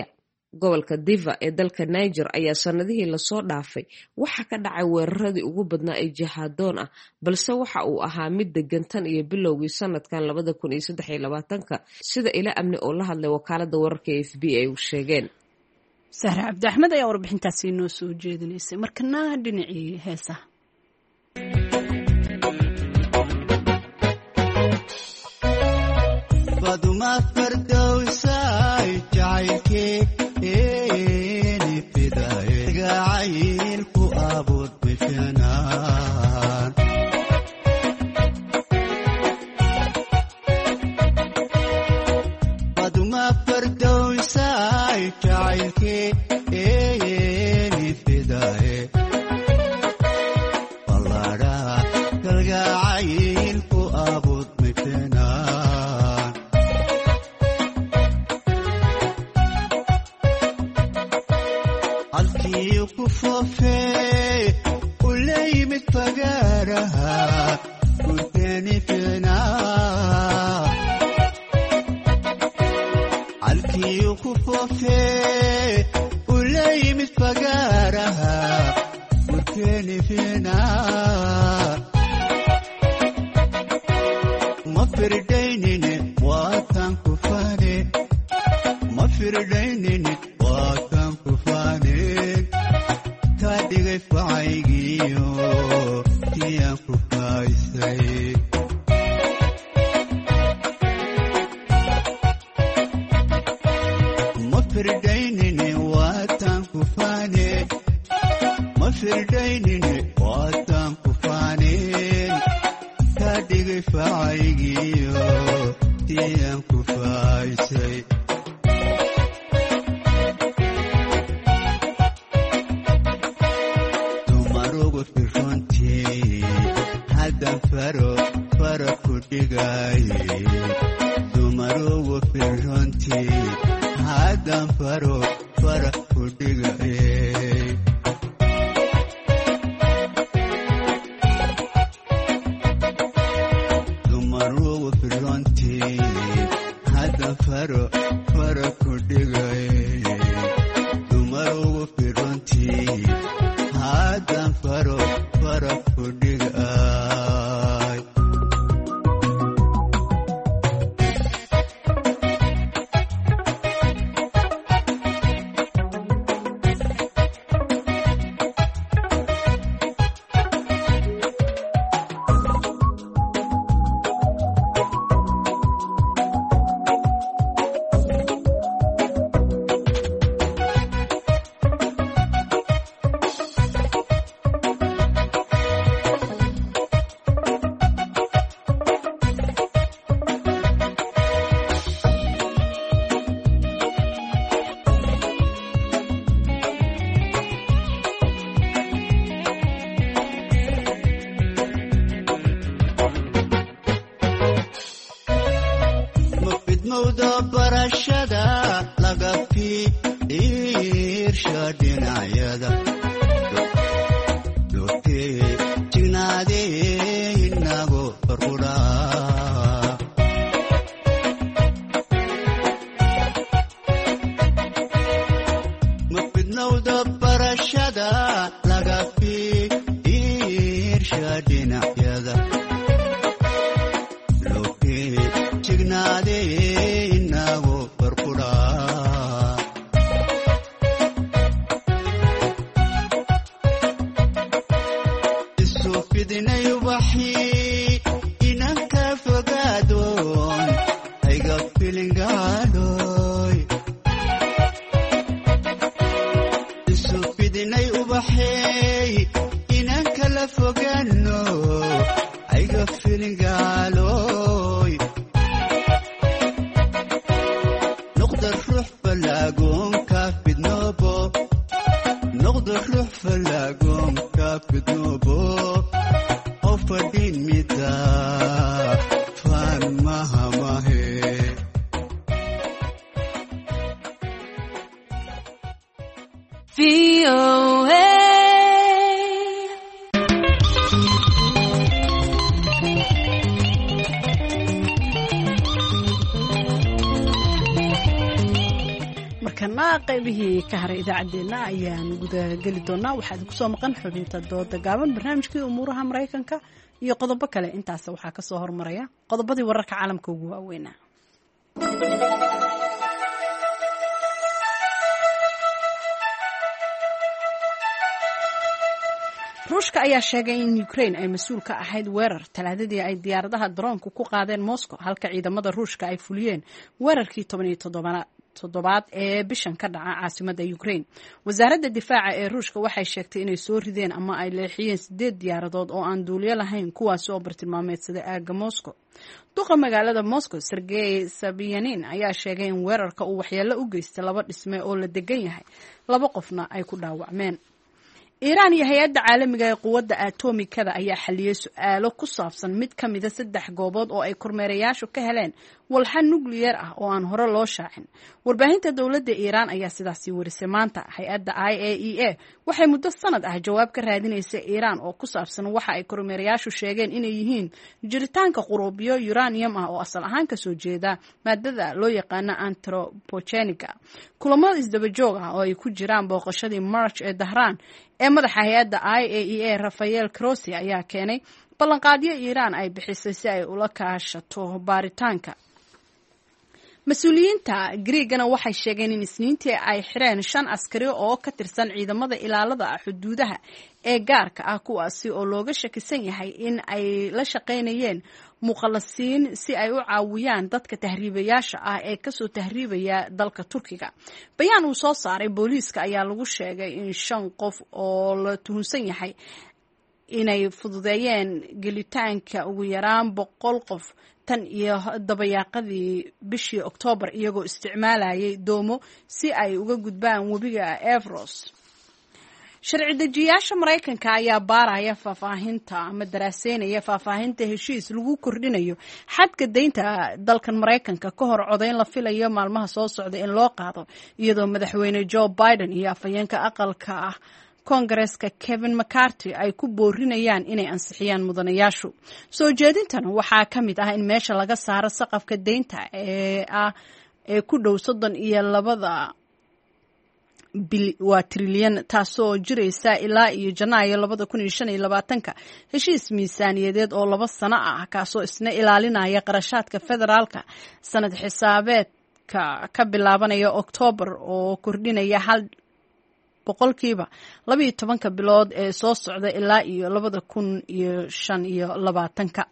gobolka Diva ee dalka Niger ayaa sanadihii lasoo dhaafay waxa ka dhacay weeraradii ugu badnaa ee jihaadoon ah balse waxa uu ahaa mid degan tan iyo bilowgii sanadkan labada kun iyo saddex iyo labaatanka sida ila amni oo la hadlay wakaalada wararka ee F B ay u sheegeen. Sahra Cabdi Axmed ayaa warbixintaasi inoo soo jeedinaysay markana dhinacii heesaha. Faduma Fardowsay jacaylkee eeni fidaye gacaylku abuud bishanaan Faduma Fardowsay jacaylkee eeni fidaye Ballara gacaylku abuud bishanaan halkii ku foofee u leeyimid fagaaraha gurteeni fiinaa halkii ku foofee u leeyimid fagaaraha gurteeni fiinaa ma firdaynine waatan ku faane ma firdaynine waatan ku faane ka dhigay facaygiyo tiyaan ku faaysay ma firdaynine waatan ku faane ma firdaynine waatan ku faaneen ka dhigay facaygiyo tiyaan ku faaysay dumarugu firrontii haddan faro fara ku dhigaye dumarugu firrontii haddan faro fara ku dhigaye dumarugu firrontii haddan faro fara ku dhigaye dumarugu firrontii haddan faro fara ku dhigay mafidmowda barashada laga fiirsha dhinacyada doortee jignaadee inago farqudhaa mafidmowda barashada laga fiirsha dhinacyada jignaadee inago farqudhaa isu fidinay ubaxii inanka fogaadoon hayga filingaadhoy isu fidinay ubaxey inanka la fogaano hayga filingaaloy noqda ruux falaagoon ka fidnoobo noqda ruux falaagoon ka fidnoobo oo fadhin mida faan maha mahe markana qaybihii ka haray idaacaddeenna ayaan gudageli doonaa. waxaad ku soo maqan xubinta dooda gaaban, barnaamijkii umuuraha maraykanka iyo qodobo kale. intaas waxaa ka soo hormaraya qodobadii wararka caalamka ugu waaweynaa. ruushka ayaa sheegay in Ukraine ay mas-uul ka ahayd weerar talaadadii ay diyaaradaha droonku ku qaadeen Moscow, halka ciidamada ruushka ay fuliyeen weerarkii toban iyo toddobaad ee bishan ka dhaca caasimadda Ukraine. wasaaradda difaaca ee ruushka waxay sheegtay inay soo rideen ama ay leexiyeen sideed diyaaradood oo aan duuliyo lahayn, kuwaas oo bartilmaameedsaday aagga Moscow. duqa magaalada Moscow Sergey Sobyanin ayaa sheegay in weerarka uu waxyeello u geystay laba dhisme oo la degan yahay, laba qofna ay ku dhaawacmeen. Iiraan iyo hay-adda caalamiga ee quwadda atomikada ayaa xaliyay su-aalo ku saabsan mid ka mida saddex goobood oo ay kormeerayaashu ka heleen walxa nukliyeer ah oo aan hore loo shaacin. warbaahinta dowladda Iiraan ayaa sidaasi warisay maanta. hay-adda I A E A waxay muddo sanad ah jawaab ka raadinaysay Iiraan oo ku saabsan waxa ay kormeerayaashu sheegeen inay yihiin jiritaanka quruubyo uranium ah oo asal ahaan ka soo jeeda maadada loo yaqaano anthropogenic. kulamada isdaba joog ah oo ay ku jiraan booqashadii March ee Dahraan ee madaxa hay-adda I A E A Rafael Grossi ayaa keenay ballanqaadyo Iiraan ay bixisay si ay ula kaashato baaritaanka. mas-uuliyiinta Greegana waxay sheegeen in Isniintii ay xireen shan askari oo ka tirsan ciidamada ilaalada xuduudaha ee gaarka ah, kuwaasi oo looga shakisan yahay in ay la shaqaynayeen muqallasiin si ay u caawiyaan dadka tahriibayaasha ah ee kasoo tahriibaya dalka Turkiga. bayaan uu soo saaray booliiska ayaa lagu sheegay in shan qof oo la tuhunsan yahay inay fududeeyeen gelitaanka ugu yaraan boqol qof tan iyo dabayaaqadii bishii Oktoobar, iyagoo isticmaalayay doomo si ay uga gudbaan webiga Evros. sharci dejiyaasha Maraykanka ayaa baaraya faahfaahinta ama daraaseynaya faahfaahinta heshiis lagu kordhinayo xadka deynta dalkan Maraykanka ka hor codayn la filayo maalmaha soo socda in loo qaado, iyadoo madaxweyne Joe Biden iyo afhayeenka aqalka ah Kongareeska Kevin McCarthy ay ku boorinayaan inay ansixiyaan mudanayaashu. soo jeedintan waxaa ka mid ah in meesha laga saaro saqafka deynta ee ah ee ku dhow soddon iyo labada waa trilyan, taasoo jiraysa ilaa iyo Janaayo labada kun iyo shan iyo labaatanka. heshiis miisaaniyadeed oo laba sano ah kaasoo isna ilaalinaya qarashaadka federaalka sanad xisaabeedka ka bilaabanaya Oktoobar oo kordhinaya hal boqolkiiba laba iyo tobanka bilood ee soo socda ilaa iyo labada kun iyo shan iyo labaatanka.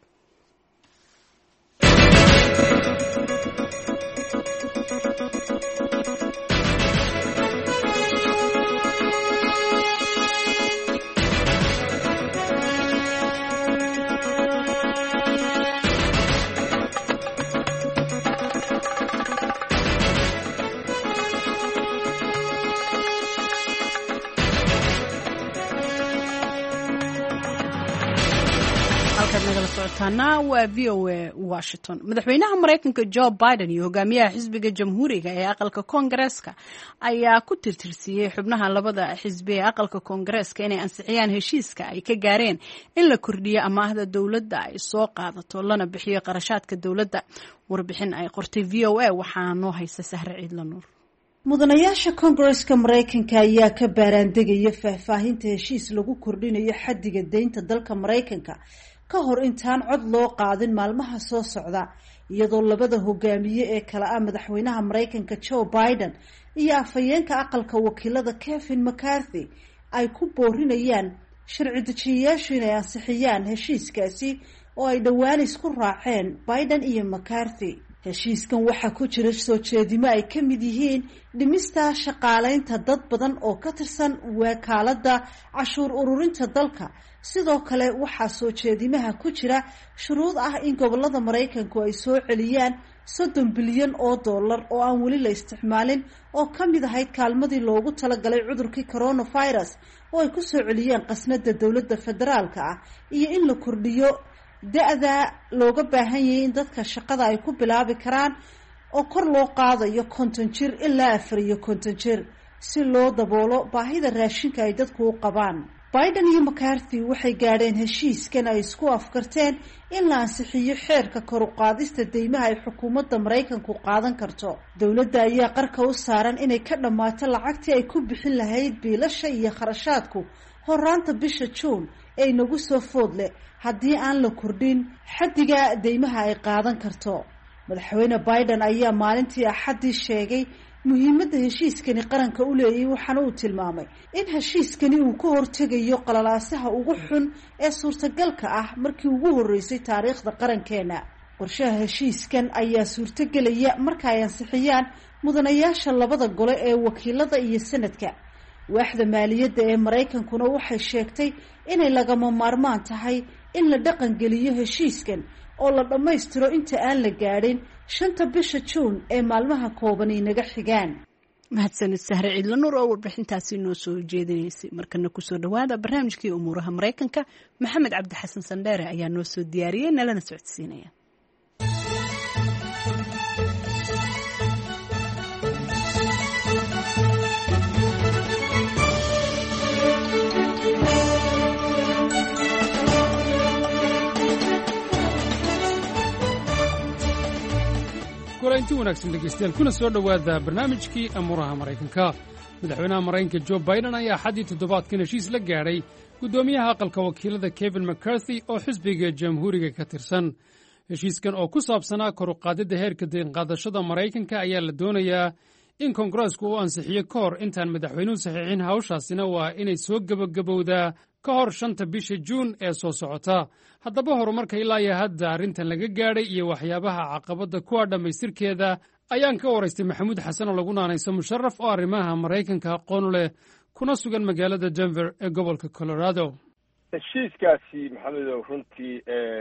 waa V O A Washington. madaxweynaha Maraykanka Joe Biden iyo hogaamiyaha xisbiga jamhuuriga ee aqalka Koongareeska ayaa ku tirtirsiiyey xubnaha labada xisbi ee aqalka Koongareeska inay ansixiyaan heshiiska ay ka gaareen in la kordhiyo amaahda dowladda ay soo qaadato lana bixiyo qarashaadka dowladda. warbixin ay qortay V O A waxaa noo haysa Sahre Ciidla Nuur. mudanayaasha Koongareeska Maraykanka ayaa ka baaraandegaya faahfaahinta heshiis lagu kordhinayo xaddiga deynta dalka Maraykanka ka hor intaan cod loo qaadin maalmaha soo socda, iyadoo labada hogaamiye ee kala ah madaxweynaha Maraykanka Joe Biden iyo afhayeenka aqalka wakiilada Kevin McCarthy ay ku boorinayaan sharci dejiyayaashu inay ansixiyaan heshiiskaasi oo ay dhowaan isku raaceen Biden iyo McCarthy. heshiiskan waxaa ku jira soo jeedimo ay ka mid yihiin dhimista shaqaalaynta dad badan oo ka tirsan wakaaladda cashuur ururinta dalka. sidoo kale waxaa soo jeedimaha ku jira shuruud ah in gobolada Maraykanku ay soo celiyaan soddon bilyan oo dollar oo aan weli la isticmaalin oo ka mid ahayd kaalmadii loogu talagalay cudurkii coronavirus oo ay ku soo celiyeen qasnada dowladda federaalka ah, iyo in la kordhiyo da-da looga baahan yahay in dadka shaqada ay ku bilaabi karaan oo kor loo qaadayo konton jir ilaa afar iyo konton jir si loo daboolo baahida raashinka ay dadku u qabaan. biden iyo mccarthy waxay gaadheen heshiiskan ay isku afkarteen in la ansixiyo xeerka kor u qaadista deymaha ay xukuumadda maraykanku qaadan karto dowladda ayaa qarka u saaran inay ka dhammaato lacagtii ay ku bixin lahayd biilasha iyo kharashaadku horaanta bisha juun ee inagu soo food leh haddii aan la kordhin xaddiga deymaha ay qaadan karto madaxweyne biden ayaa maalintii axaddii sheegay muhiimadda heshiiskani qaranka u leeyay waxaana uu tilmaamay in heshiiskani uu ka hortegayo qalalaasaha ugu xun ee suurtagalka ah markii ugu horreysay taariikhda qarankeena qorshaha heshiiskan ayaa suurtogelaya marka ay ansixiyaan mudanayaasha labada gole ee wakiilada iyo sanadka waaxda maaliyadda ee maraykankuna waxay sheegtay inay lagama maarmaan tahay in la dhaqangeliyo heshiiskan oo la dhammaystiro inta aan la gaadhin shanta bisha juun ee maalmaha kooban inaga xigaan mahadsanid sahre ciidla nuur oo warbixintaasi noo soo jeedinaysay markana kusoo dhawaada barnaamijkii umuuraha maraykanka maxamed cabdi xasan sandheere ayaa noo soo diyaariyey nalana socodsiinaya inti wanaagsan dhegaystayaal kuna soo dhowaada barnaamijkii amuuraha maraykanka madaxweynaha maraykanka jo biden ayaa xaddii toddobaadkan heshiis la gaadhay guddoomiyaha aqalka wakiilada kevin mccarthy oo xisbiga jamhuuriga ka tirsan heshiiskan oo ku saabsanaa kor u qaadidda heerka deynqaadashada maraykanka ayaa la doonayaa in koongareesku uu ansixiyo ka hor intaan madaxweynuhu saxiixin hawshaasina waa inay soo gebagabowdaa ka hor shanta bisha juun ee soo socota haddaba horumarka ilaa iyo hadda arrintan laga gaadhay iyo waxyaabaha caqabadda kuwa dhammaystirkeeda ayaan ka waraystay maxamuud xasan oo lagu naanayso musharaf oo arrimaha maraykanka aqoon leh kuna sugan magaalada denver ee gobolka colorado heshiiskaasi maxamedow runtii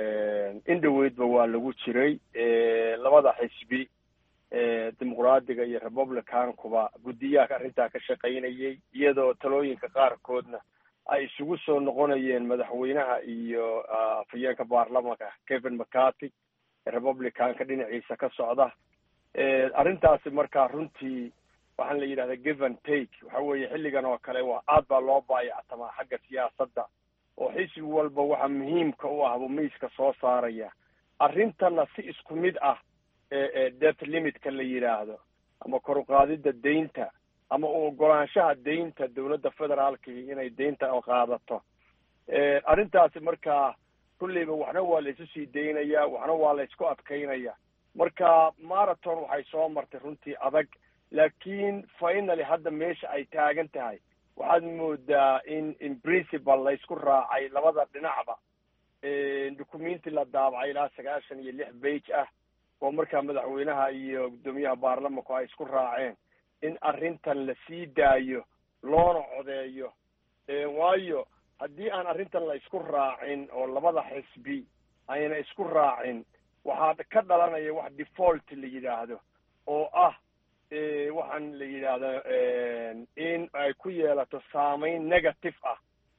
in dhoweydba waa lagu jiray labada xisbi dimuqraadiga iyo republicankuba guddiyaha arrintaa ka shaqaynayay iyadoo talooyinka qaarkoodna ay isugu soo noqonayeen madaxweynaha iyo afhayeenka baarlamanka kevin mccarthy republicanka dhinaciisa ka socda arrintaasi markaa runtii waxaan la yidhahdaa give and take waxa weeye xilligan oo kale waa aad baa loo baayactamaa xagga siyaasadda oo xisbi walba waxa muhiimka u ah buu miiska soo saaraya arrintanna si isku mid ah debt limitka la yidhaahdo ama kor u qaadidda deynta ama u ogolaanshaha deynta dawladda federaalkii inay deynta qaadato arrintaasi markaa kulliba waxna waa la isu sii daynaya waxna waa la isku adkaynaya marka marathon waxay soo martay runtii adag laakiin finally hadda meesha ay taagan tahay waxaad moodaa in in principal la isku raacay labada dhinacba documenti la daabacay ilaa sagaashan iyo lix page ah oo markaa madaxweynaha iyo guddoomiyaha baarlamanku ay isku raaceen in arrintan la sii daayo loona codeeyo waayo haddii aan arrintan la isku raacin oo labada xisbi ayna isku raacin waxaa ka dhalanaya wax default la yidhaahdo oo ah waxaan la yidhaahdo in ay ku yeelato saameyn negative ah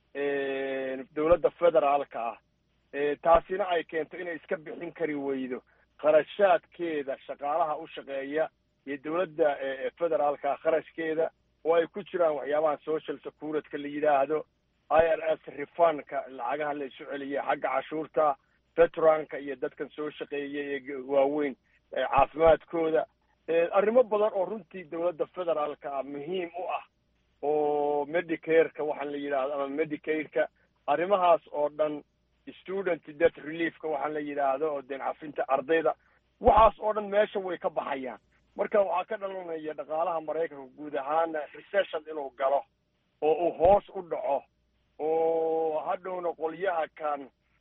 dawladda federaalka ah taasina ay keento inay iska bixin kari weydo kharashaadkeeda shaqaalaha u shaqeeya iyo dawladda federaalka kharashkeeda oo ay ku jiraan waxyaabaha social securityka la yidhaahdo i r s refundka lacagaha la isu celiyay xagga cashuurta veteranka iyo dadkan soo shaqeeyay ee waaweyn caafimaadkooda arrimo badan oo runtii dawladda federaalka ah muhiim u ah oo medicareka waxaan la yidhahdo ama medicareka arrimahaas oo dhan student debt reliefka waxaan la yidhaahdo oo deen cafinta ardayda waxaas oo dhan meesha way ka baxayaan marka waxaa ka dhalanaya dhaqaalaha maraykanka guud ahaana recession inuu galo oo uu hoos u dhaco oo hadhowna qolyaha kan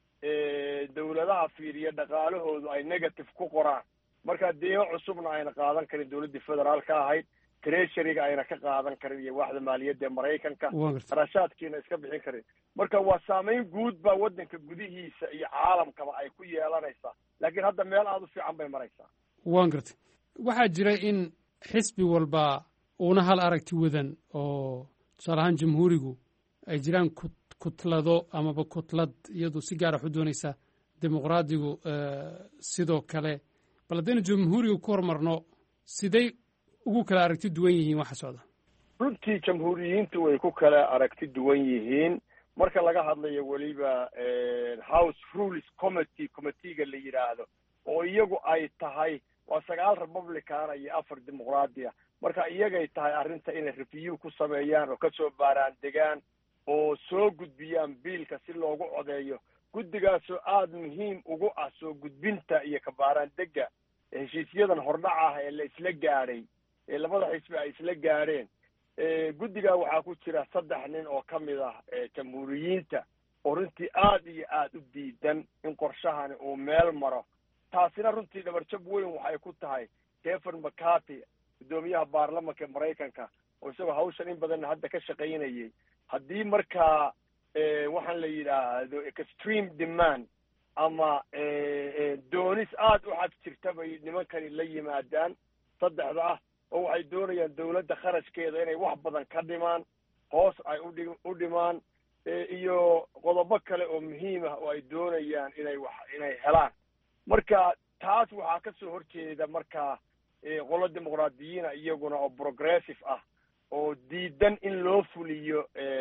dawladaha fiiriya dhaqaalahoodu ay negative ku qoraan marka deemo cusubna ayna qaadan karin dawladdii federaalka ahayd treasuryga ayna ka qaadan karin iyo waaxda maaliyadda ee maraykanka kharashaadkiina iska bixin karin marka waa saameyn guud baa waddanka gudihiisa iyo caalamkaba ay ku yeelanaysaa laakiin hadda meel aada u fiican bay maraysaa waan gartay waxaa jira in xisbi walba uuna hal aragti wadan oo tusaale ahaan jamhuurigu ay jiraan kutlado amaba kutlad iyadu si gaara waxu doonaysa dimuqraadigu sidoo kale bal haddaynu jamhuuriga ku hormarno siday ugu kala aragti duwan yihiin waxa socda runtii jamhuuriyiintu way ku kala aragti duwan yihiin marka laga hadlayo weliba house rules committee committeega la yidhaahdo oo iyagu ay tahay waa sagaal republicana iyo afar dimuqraadiya marka iyagay tahay arrinta inay review ku sameeyaan oo kasoo baaraan degaan oo soo gudbiyaan biilka si loogu codeeyo guddigaasoo aada muhiim ugu ah soo gudbinta iyo kabaaraan dega heshiisyadan hordhac ah ee la isla gaadhay ee labada xisbi ay isla gaadheen guddigaa waxaa ku jira saddex nin oo ka mid ah jamhuuriyiinta oo runtii aada iyo aada u diidan in qorshahani uu meel maro taasina runtii dhabarjab weyn waxay ku tahay Kevin McCarthy guddoomiyaha baarlamanka maraykanka oo isagoo hawshan in badanna hadda ka shaqaynayay haddii markaa waxaan la yidhaahdo extreme demand ama doonis aada u xag jirta bay nimankani la yimaadaan saddexda ah oo waxay doonayaan dawladda kharashkeeda inay wax badan ka dhimaan hoos ay udhi u dhimaan iyo qodobo kale oo muhiim ah oo ay doonayaan inay wax inay helaan marka taas waxaa ka soo horjeeda markaa qolo dimuqraadiyiina iyaguna oo progressive ah oo diidan in loo fuliyo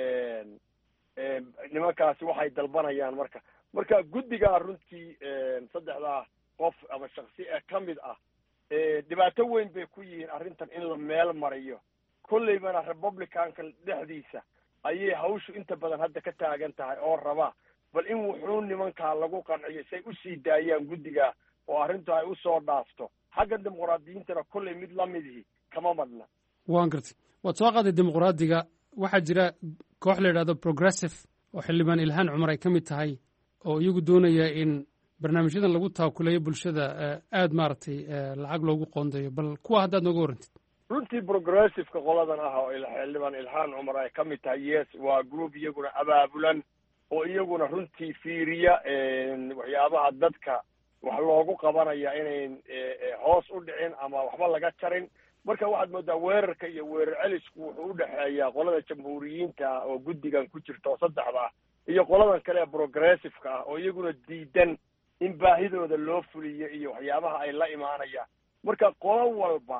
nimankaasi waxay dalbanayaan marka marka guddigaa runtii saddexdaa qof ama shaksi ee ka mid ah dhibaato weyn bay ku yihiin arrintan in la meel mariyo kolleybana republicanka dhexdiisa ayay hawshu inta badan hadda ka taagan tahay oo rabaa bal in wuxuu nimankaa lagu qanciyo say usii daayaan guddiga oo arrintu ay usoo dhaafto xagga dimuqraadiyiintana kolley mid lamidihii kama madna waan gartay waad soo qaaday dimuqraadiga waxaa jira koox la yidhahdo progressive oo xildhibaan ilhaan cumar ay ka mid tahay oo iyagu doonaya in barnaamijyadan lagu taakuleeyo bulshada aada maaragtay lacag loogu qoondeeyo bal kuwa haddaad nooga warrantid runtii progressiveka qoladan ah oo xildhibaan ilhaan cumar ay ka mid tahay yes waa group iyaguna abaabulan oo iyaguna runtii fiiriya waxyaabaha dadka wax loogu qabanaya inayn hoos u dhicin ama waxba laga jarin marka waxaad moodaa weerarka iyo weerar celisku wuxuu u dhexeeyaa qolada jamhuuriyiinta oo guddigan ku jirta oo saddexda ah iyo qoladan kale ee progressiveka ah oo iyaguna diidan in baahidooda loo fuliyo iyo waxyaabaha ay la imaanayaan marka qolo walba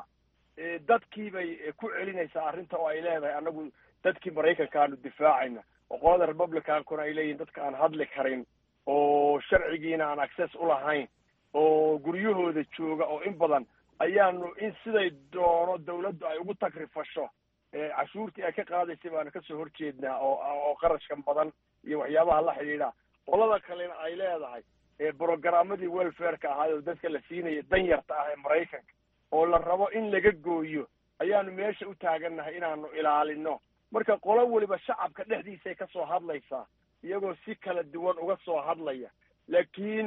dadkii bay ku celinaysaa arrinta oo ay leedahay annagu dadkii maraykanka aanu difaacayna oo qolada republicankuna ay leeyihin dadka aan hadli karin oo sharcigiina aan access u lahayn oo guryahooda jooga oo in badan ayaanu in siday doono dawladdu ay ugu tagrifasho cashuurtii ay ka qaadaysay baanu kasoo horjeednaa oo oo qarashkan badan iyo waxyaabaha la xidhiidha qolada kalena ay leedahay brogaramadii welfareka ahaay oo dadka la siinaya danyarta ah ee maraykanka oo la rabo in laga gooyo ayaanu meesha u taagannahay inaanu ilaalino marka qolo weliba shacabka dhexdiisay kasoo hadlaysaa iyagoo si kala duwan uga soo hadlaya laakiin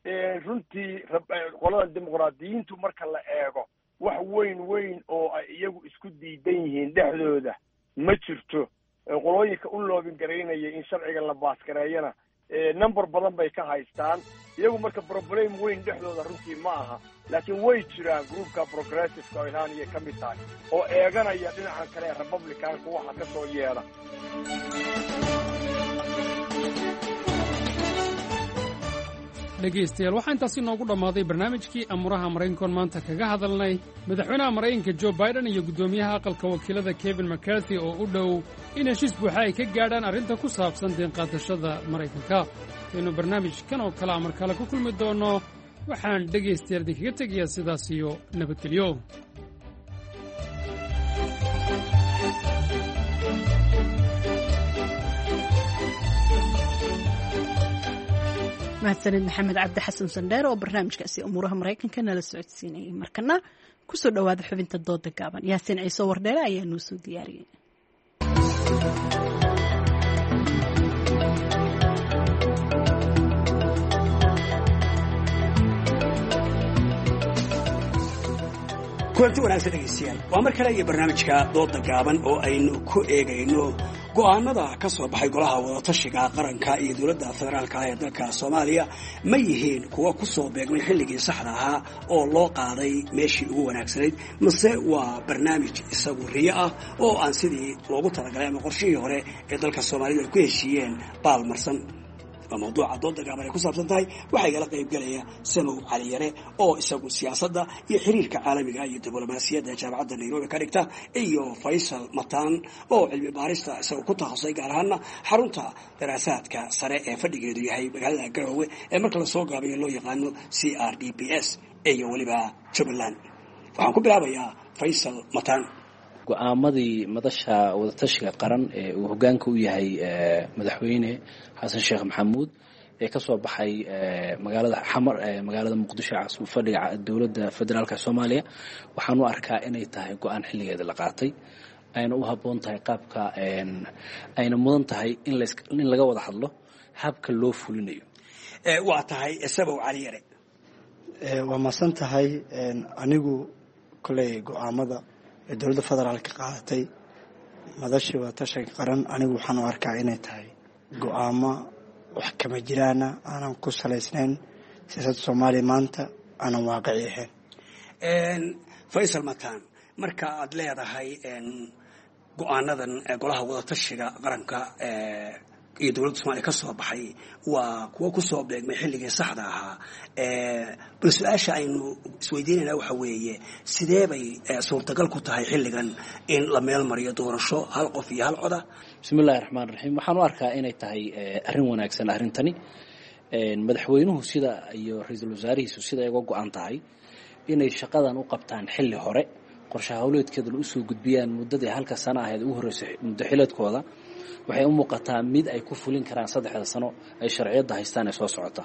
runtii qolada dimuqraadiyiintu marka la eego wax weyn weyn oo ay iyagu isku diidan yihiin dhexdooda ma jirto qolooyinka u loobin garaynaya in sharciga la baaskareeyana number badan bay ka haystaan iyagu marka problem weyn dhexdooda runtii ma aha laakiin way jiraan groupka progressiveka oo ilhaan iyay ka mid tahay oo eeganaya dhinacan kale ee republicanka waxa ka soo yeedha dhegaystayaal waxaa intaasi noogu dhammaaday barnaamijkii amuraha maraykankoon maanta kaga hadalnay madaxweynaha maraykanka jo biden iyo guddoomiyaha aqalka wakiilada kevin mccarthy oo u dhow in heshiis buuxa ay ka gaadhaan arrinta ku saabsan deenqaadashada maraykanka aynu barnaamijkan oo kale amar kale ku kulmi doonno waxaan dhegaystayaal idinkaga tegayaa sidaas iyo nabadgelyo mahadsanid maxamed cabdi xasan sandheer oo barnaamijkaasi umuuraha maraykanka nala socodsiinayay markana kusoo dhowaada xubinta dooda gaaban yaasiin ciise wardheere ayaa noo soo diyaariyey kulanti wanaagsan dhegaystayaal waa mar kale iyo barnaamijka dooda gaaban oo aynu ku eegayno go'aanada ka soo baxay golaha wadatashiga qaranka iyo dowladda federaalka ah ee dalka soomaaliya ma yihiin kuwa ku soo beegmay xilligii saxda ahaa oo loo qaaday meeshii ugu wanaagsanayd mase waa barnaamij isagu riyo ah oo aan sidii loogu talagalay ama qorshihii hore ee dalka soomaalida ay ku heshiiyeen baalmarsan waa mawduuca dooda gaaban ay ku saabsan tahay waxaa igala qaybgelaya samow cali yare oo isagu siyaasadda iyo xiriirka caalamiga iyo diblomaasiyadda jaamacadda nairobi ka dhigta iyo faysal mataan oo cilmi baarista isagu ku takhasusay gaar ahaana xarunta daraasaadka sare ee fadhigeedu yahay magaalada garowe ee marka lasoo gaabayo loo yaqaano c r d p s iyo weliba jubbaland waxaan ku bilaabayaa faysal mataan. go-aamadii madasha wadatashiga qaran ee uu hogaanka u yahay madaxweyne xasan sheekh maxamuud ee ka soo baxay magaalada xamar magaalada muqdisho caasimad fadhiga dowladda federaalka soomaaliya waxaan u arkaa inay tahay go-aan xilligeeda la qaatay ayna u habboon tahay qaabka ayna mudan tahay in in laga wada hadlo habka loo fulinayo. waa tahay sabow cali yare. waa masan tahay anigu koley go-aamada ee dowladda federaalka qaadatay madashii wadatashiga qaran anigu waxaan u arkaa inay tahay go-aamo wax kama jiraana aanan ku salaysnayn siyaasadda soomaaliya maanta aanan waaqici ahayn. faysal mataan marka aad leedahay go-aanadan golaha wadatashiga qaranka iyo dowladda somaaliya ka soo baxay waa kuwo kusoo beegmay xilligii saxda ahaa bal su-aasha aynu isweydiinayna waxa weeye sidee bay suurtagal ku tahay xilligan in la meel mariyo doorasho hal qof iyo hal coda? bismi illahi raxmaan raxiim waxaan u arkaa inay tahay arrin wanaagsan arrintani madaxweynuhu sida iyo ra-iisul wasaarihiisu sida ay uga go-an tahay inay shaqadan u qabtaan xilli hore qorshe hawleedkeedana usoo gudbiyaan muddadii halka sano ahayd ugu horreysay muddo xileedkooda waxay u muuqataa mid ay ku fulin karaan saddexda sano ay sharciyadda haystaan ee soo socota.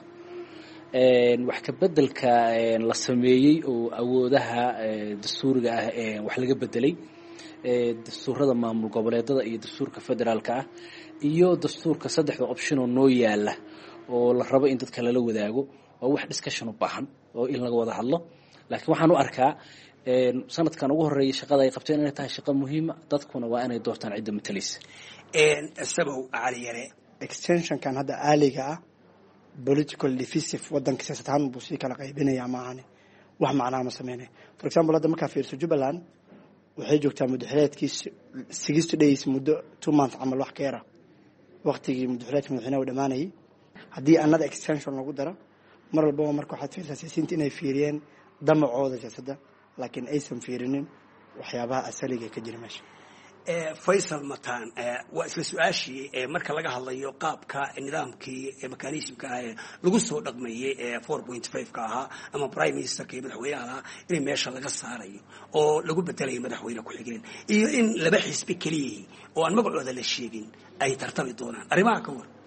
wax ka bedelka la sameeyey oo awoodaha dastuuriga ah wax laga bedelay dastuurada maamul goboleedada iyo dastuurka federaalka ah iyo dastuurka saddexda option oo noo yaala oo la rabo in dadka lala wadaago waa wax discussion u baahan oo in laga wada hadlo laakiin waxaan u arkaa sanadkan ugu horeeyay shaqada ay qabteen inay tahay shaqo muhiima dadkuna waa inay doortaan cidda matalaysa. sabow cali yare. extensionkan hadda aaliga ah political divisive wadanka siyaasad ahaan buu sii kala qaybinaya maahane wax macnaa ma sameynay. for example hadda markaa fiirso jubbaland waxay joogtaa muddaxileedkii sixty days muddo two months camal wax ka yara waqtigii muddaxileedka madaxweynaha u dhammaanayay haddii another extension lagu daro mar walbaba marka waxaad fiirsaa siyaasiyiinta inay fiiriyeen damacooda siyaasadda laakiin aysan fiirinin waxyaabaha asaliga ka jira meesha. faysal mataan waa isla su-aashii marka laga hadlayo qaabka nidaamkii mekanismka ah ee lagu soo dhaqmeeyey ee four point five ka ahaa ama prime ministerka iyo madaxweynaha lahaa in meesha laga saarayo oo lagu bedelayo madaxweyne ku-xigeen iyo in laba xisbi keliyihii oo aan magacooda la sheegin ay tartami doonaan arrimaha ka war.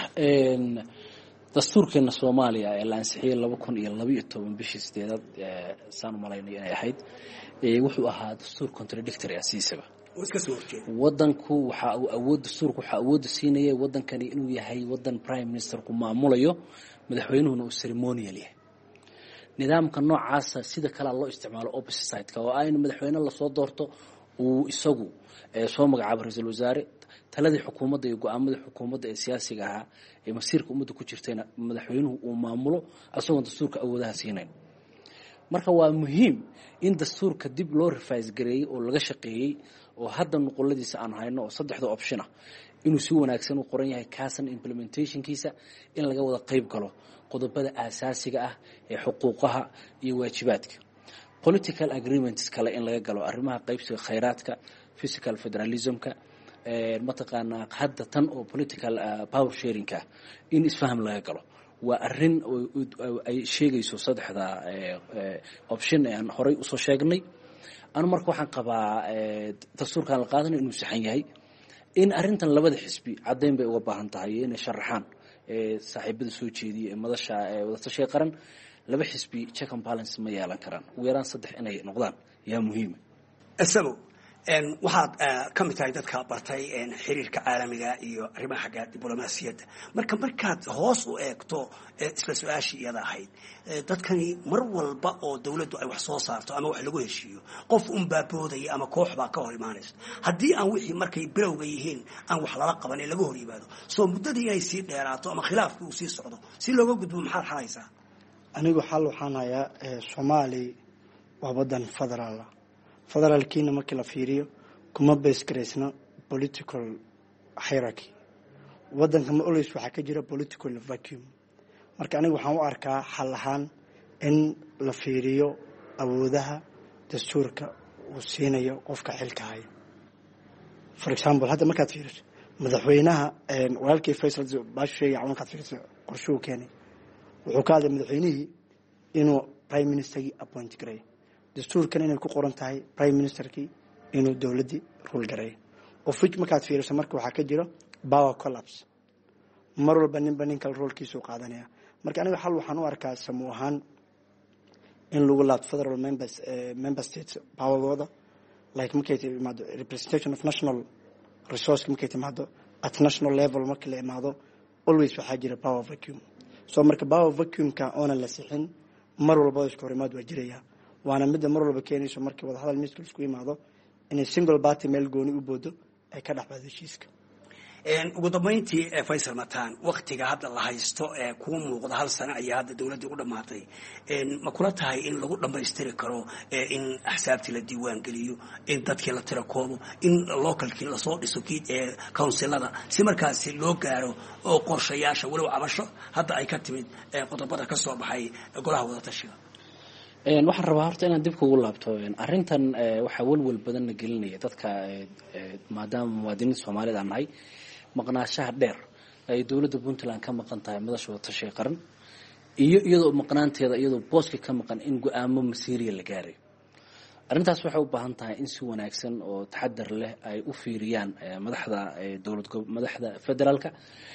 dastuurkeena soomaaliya ee la ansixiyey laba kun iyo labaiyo toban bishii sideedaad saan u malaynay inay ahayd wuxuu ahaa dastuur contradictory asiisaba wadanku waxa uu awood dastuurku waxa awoodda siinayay wadankani inuu yahay wadan prime ministerku maamulayo madaxweynuhuna uu ceremonial yahay nidaamka noocaasa sida kale loo isticmaalo opposite side-ka oo ayna madaxweyne la soo doorto uu isagu soo magacaabo ra-iisul wasaare taladii xukuumadda iyo go-aamadii xukuumadda ee siyaasiga ahaa ee masiirka ummadda ku jirtayna madaxweynuhu uu maamulo asagoo dastuurka awoodaha siinayn. marka waa muhiim in dastuurka dib loo revise gareeyey oo laga shaqeeyey oo hadda nuquladiisa aan hayno oo saddexda option ah inuu si wanaagsan u qoran yahay kaasan implementationkiisa in laga wada qayb galo qodobada aasaasiga ah ee xuquuqaha iyo waajibaadka. political agreements kale in laga galo arrimaha qaybsiga khayraadka physical federalismka mataqaanaa hadda tan oo political power sharingka in isfaham laga galo waa arrin ay sheegayso saddexda option ee aan horey usoo sheegnay. anu marka waxaan qabaa dastuurkan la qaadanayo inuu saxan yahay in arrintan labada xisbi caddayn bay uga baahan tahay inay sharaxaan saaxiibada soo jeediya ee madasha wadatashiga qaran laba xisbi check and balance ma yeelan karaan ugu yaraan saddex inay noqdaan yaa muhiima. isago waxaad ka mid tahay dadka bartay xiriirka caalamiga iyo arrimaha xagga diblomaasiyadda marka markaad hoos u eegto isla su-aashii iyada ahayd dadkani mar walba oo dawladdu ay wax soo saarto ama wax lagu heshiiyo qof unbaa boodaya ama koox baa ka hor imaanaysa haddii aan wixii markay bilowga yihiin aan wax lala qaban ee laga hor yimaado soo muddadii inay sii dheeraato ama khilaafkii uu sii socdo si looga gudbo maxaad xalaysaa? anigu xal waxaan hayaa soomaali waa wadan federaala federaalkiina markii la fiiriyo kuma base garaysno political hierarchy waddanka ma olays waxaa ka jira political vacuum marka aniga waxaan u arkaa xal ahaan in la fiiriyo awoodaha dastuurka uu siinayo qofka xilka haya for example hadda markaad fiiriso madaxweynaha walaalkii Faisal Baasho sheegay markaad fiiriso qorshuhu keenay wuxuu ka hadlay madaxweynihii inuu prime ministerkii appoint gareeyo dastuurkan inay ku qoran tahay prime ministerkii inuu dowladii rule gareeyo of which markaad fiiriso marka waxaa ka jira power collapse mar walba ninba ninka roolkiisu qaadanaya marka aniga xal waxaan u arkaa samu ahaan in lagu laabto federal members member states powergooda like markay timaado representation of national resource markay timaado at national level markii la imaado always waxaa jira power vacuum so marka power vacuumka oona la sixin mar walba isku horimaad waa jiraya waana mid mar walba keenayso markii wada hadal miiska isku imaado in single party meel gooni u boodo ay ka dhaxbado heshiiska ugu dambeyntii Faisal Mataan waqtiga hadda la haysto ee kuwa muuqda hal sano ayaa hadda dawladda u dhamaatay ma kula tahay in lagu dhameystiri karo in axsaabtii la diiwaan geliyo in dadkii la tira koobo in localkii la soo dhiso kii ee councilada si markaasi loo gaaro oo qorshayaasha walow cabasho hadda ay ka timid qodobada ka soo baxay golaha wada tashiga een waxaan rabaa horta inaan dib kugu laabto arrintan waxa walwal badan gelinaya dadka maadaama muwaadiniinta Soomaaliyeed aan nahay maqnaashaha dheer ay dawladda Puntland ka maqan tahay madasha wada tashiga qaran iyo iyadoo maqnaanteeda iyadoo booska ka maqan in go'aamo masiiriya la gaaray arrintaas waxay u baahan tahay in si wanaagsan oo taxadar leh ay u fiiriyaan madaxda dawlad madaxda federaalka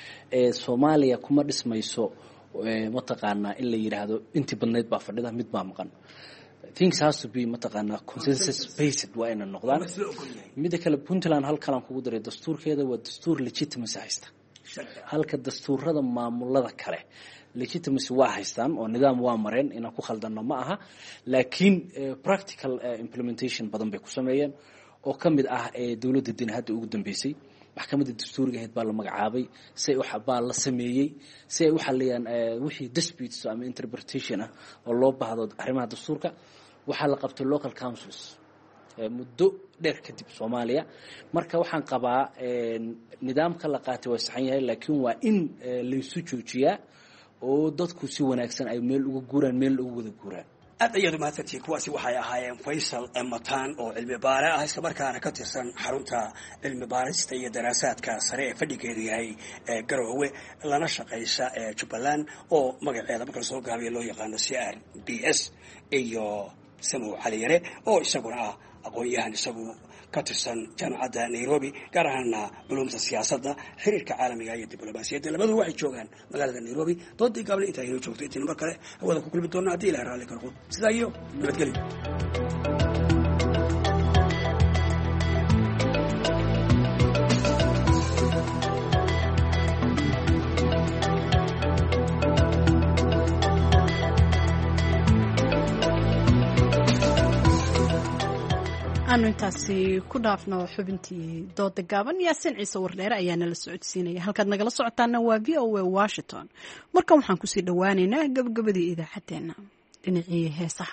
ee Soomaaliya kuma dhismayso mataqaana in la yiraahdo intii badneed baa fadhida mid baa maqan things has to be mataqaana consensus based waa inay noqdaan mid kale Puntland halkan kugu daray dastuurkeeda waa dastuur legitimacy haysta halka dastuurada maamulada kale legitimacy waa haystaan oo nidaam waa mareen inaan ku khaldano ma aha laakiin practical implementation badan bay ku sameeyeen oo kamid ah ee dawladda din hadda ugu dambeysay maxkamadda dastuuriga ahayd baa la magacaabay si waxa baa la sameeyay si ay u xaliyaan wixii disputes ama interpretation ah oo loo baahdo arrimaha dastuurka waxa la qabtay local councils muddo dheer kadib Soomaaliya marka waxaan qabaa nidaamka la qaatay waa saxan yahay laakiin waa in la isu joojiyaa oo dadku si wanaagsan ay meel ugu guuraan meel ugu wada guuraan aad ayadu mahadsantihiin kuwaasi waxay ahaayeen Faisal Mataan oo cilmi baare ah isla markaana ka tirsan xarunta cilmi baarista iyo daraasaadka sare ee fadhigeedu yahay Garowe lana shaqeysa Jubbaland oo magaceeda marka soo gaabiyo loo yaqaan C R B S iyo Samu Xaliyare oo isaguna ah aqoon-yahan isagu ka tirsan jaamacadda Nairobi gaar ahaan culumta siyaasadda xiriirka caalamiga iyo diblomaasiyadda labadu waxay joogaan magaalada Nairobi doodii gaabla inta ay joogto intii mar kale wada ku kulmi doona hadii la raali karo sidaa iyo nabadgelyo aanu intaasi ku dhaafno xubintii dooda gaaban Yaasin Ciise Wardheer ayaa nala socodsiinaya halkaad nagala socotaana waa V O A Washington markan waxaan ku sii dhawaaneynaa gabagabadii idaacadeena dhinacii heesaha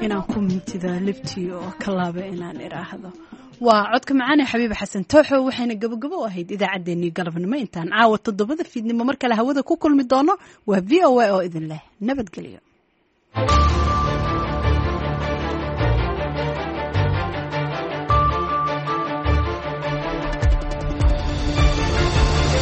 inaan ku mintida libtii oo kalaaba inaan iraahdo waa codka macaane xabiib xasan tooxo waxayna gabagabo u ahayd idaacaddeenii galabnimo intaan caawa toddobada fiidnimo mar kale hawada ku kulmi doono waa v o a oo idin leh nabadgelyo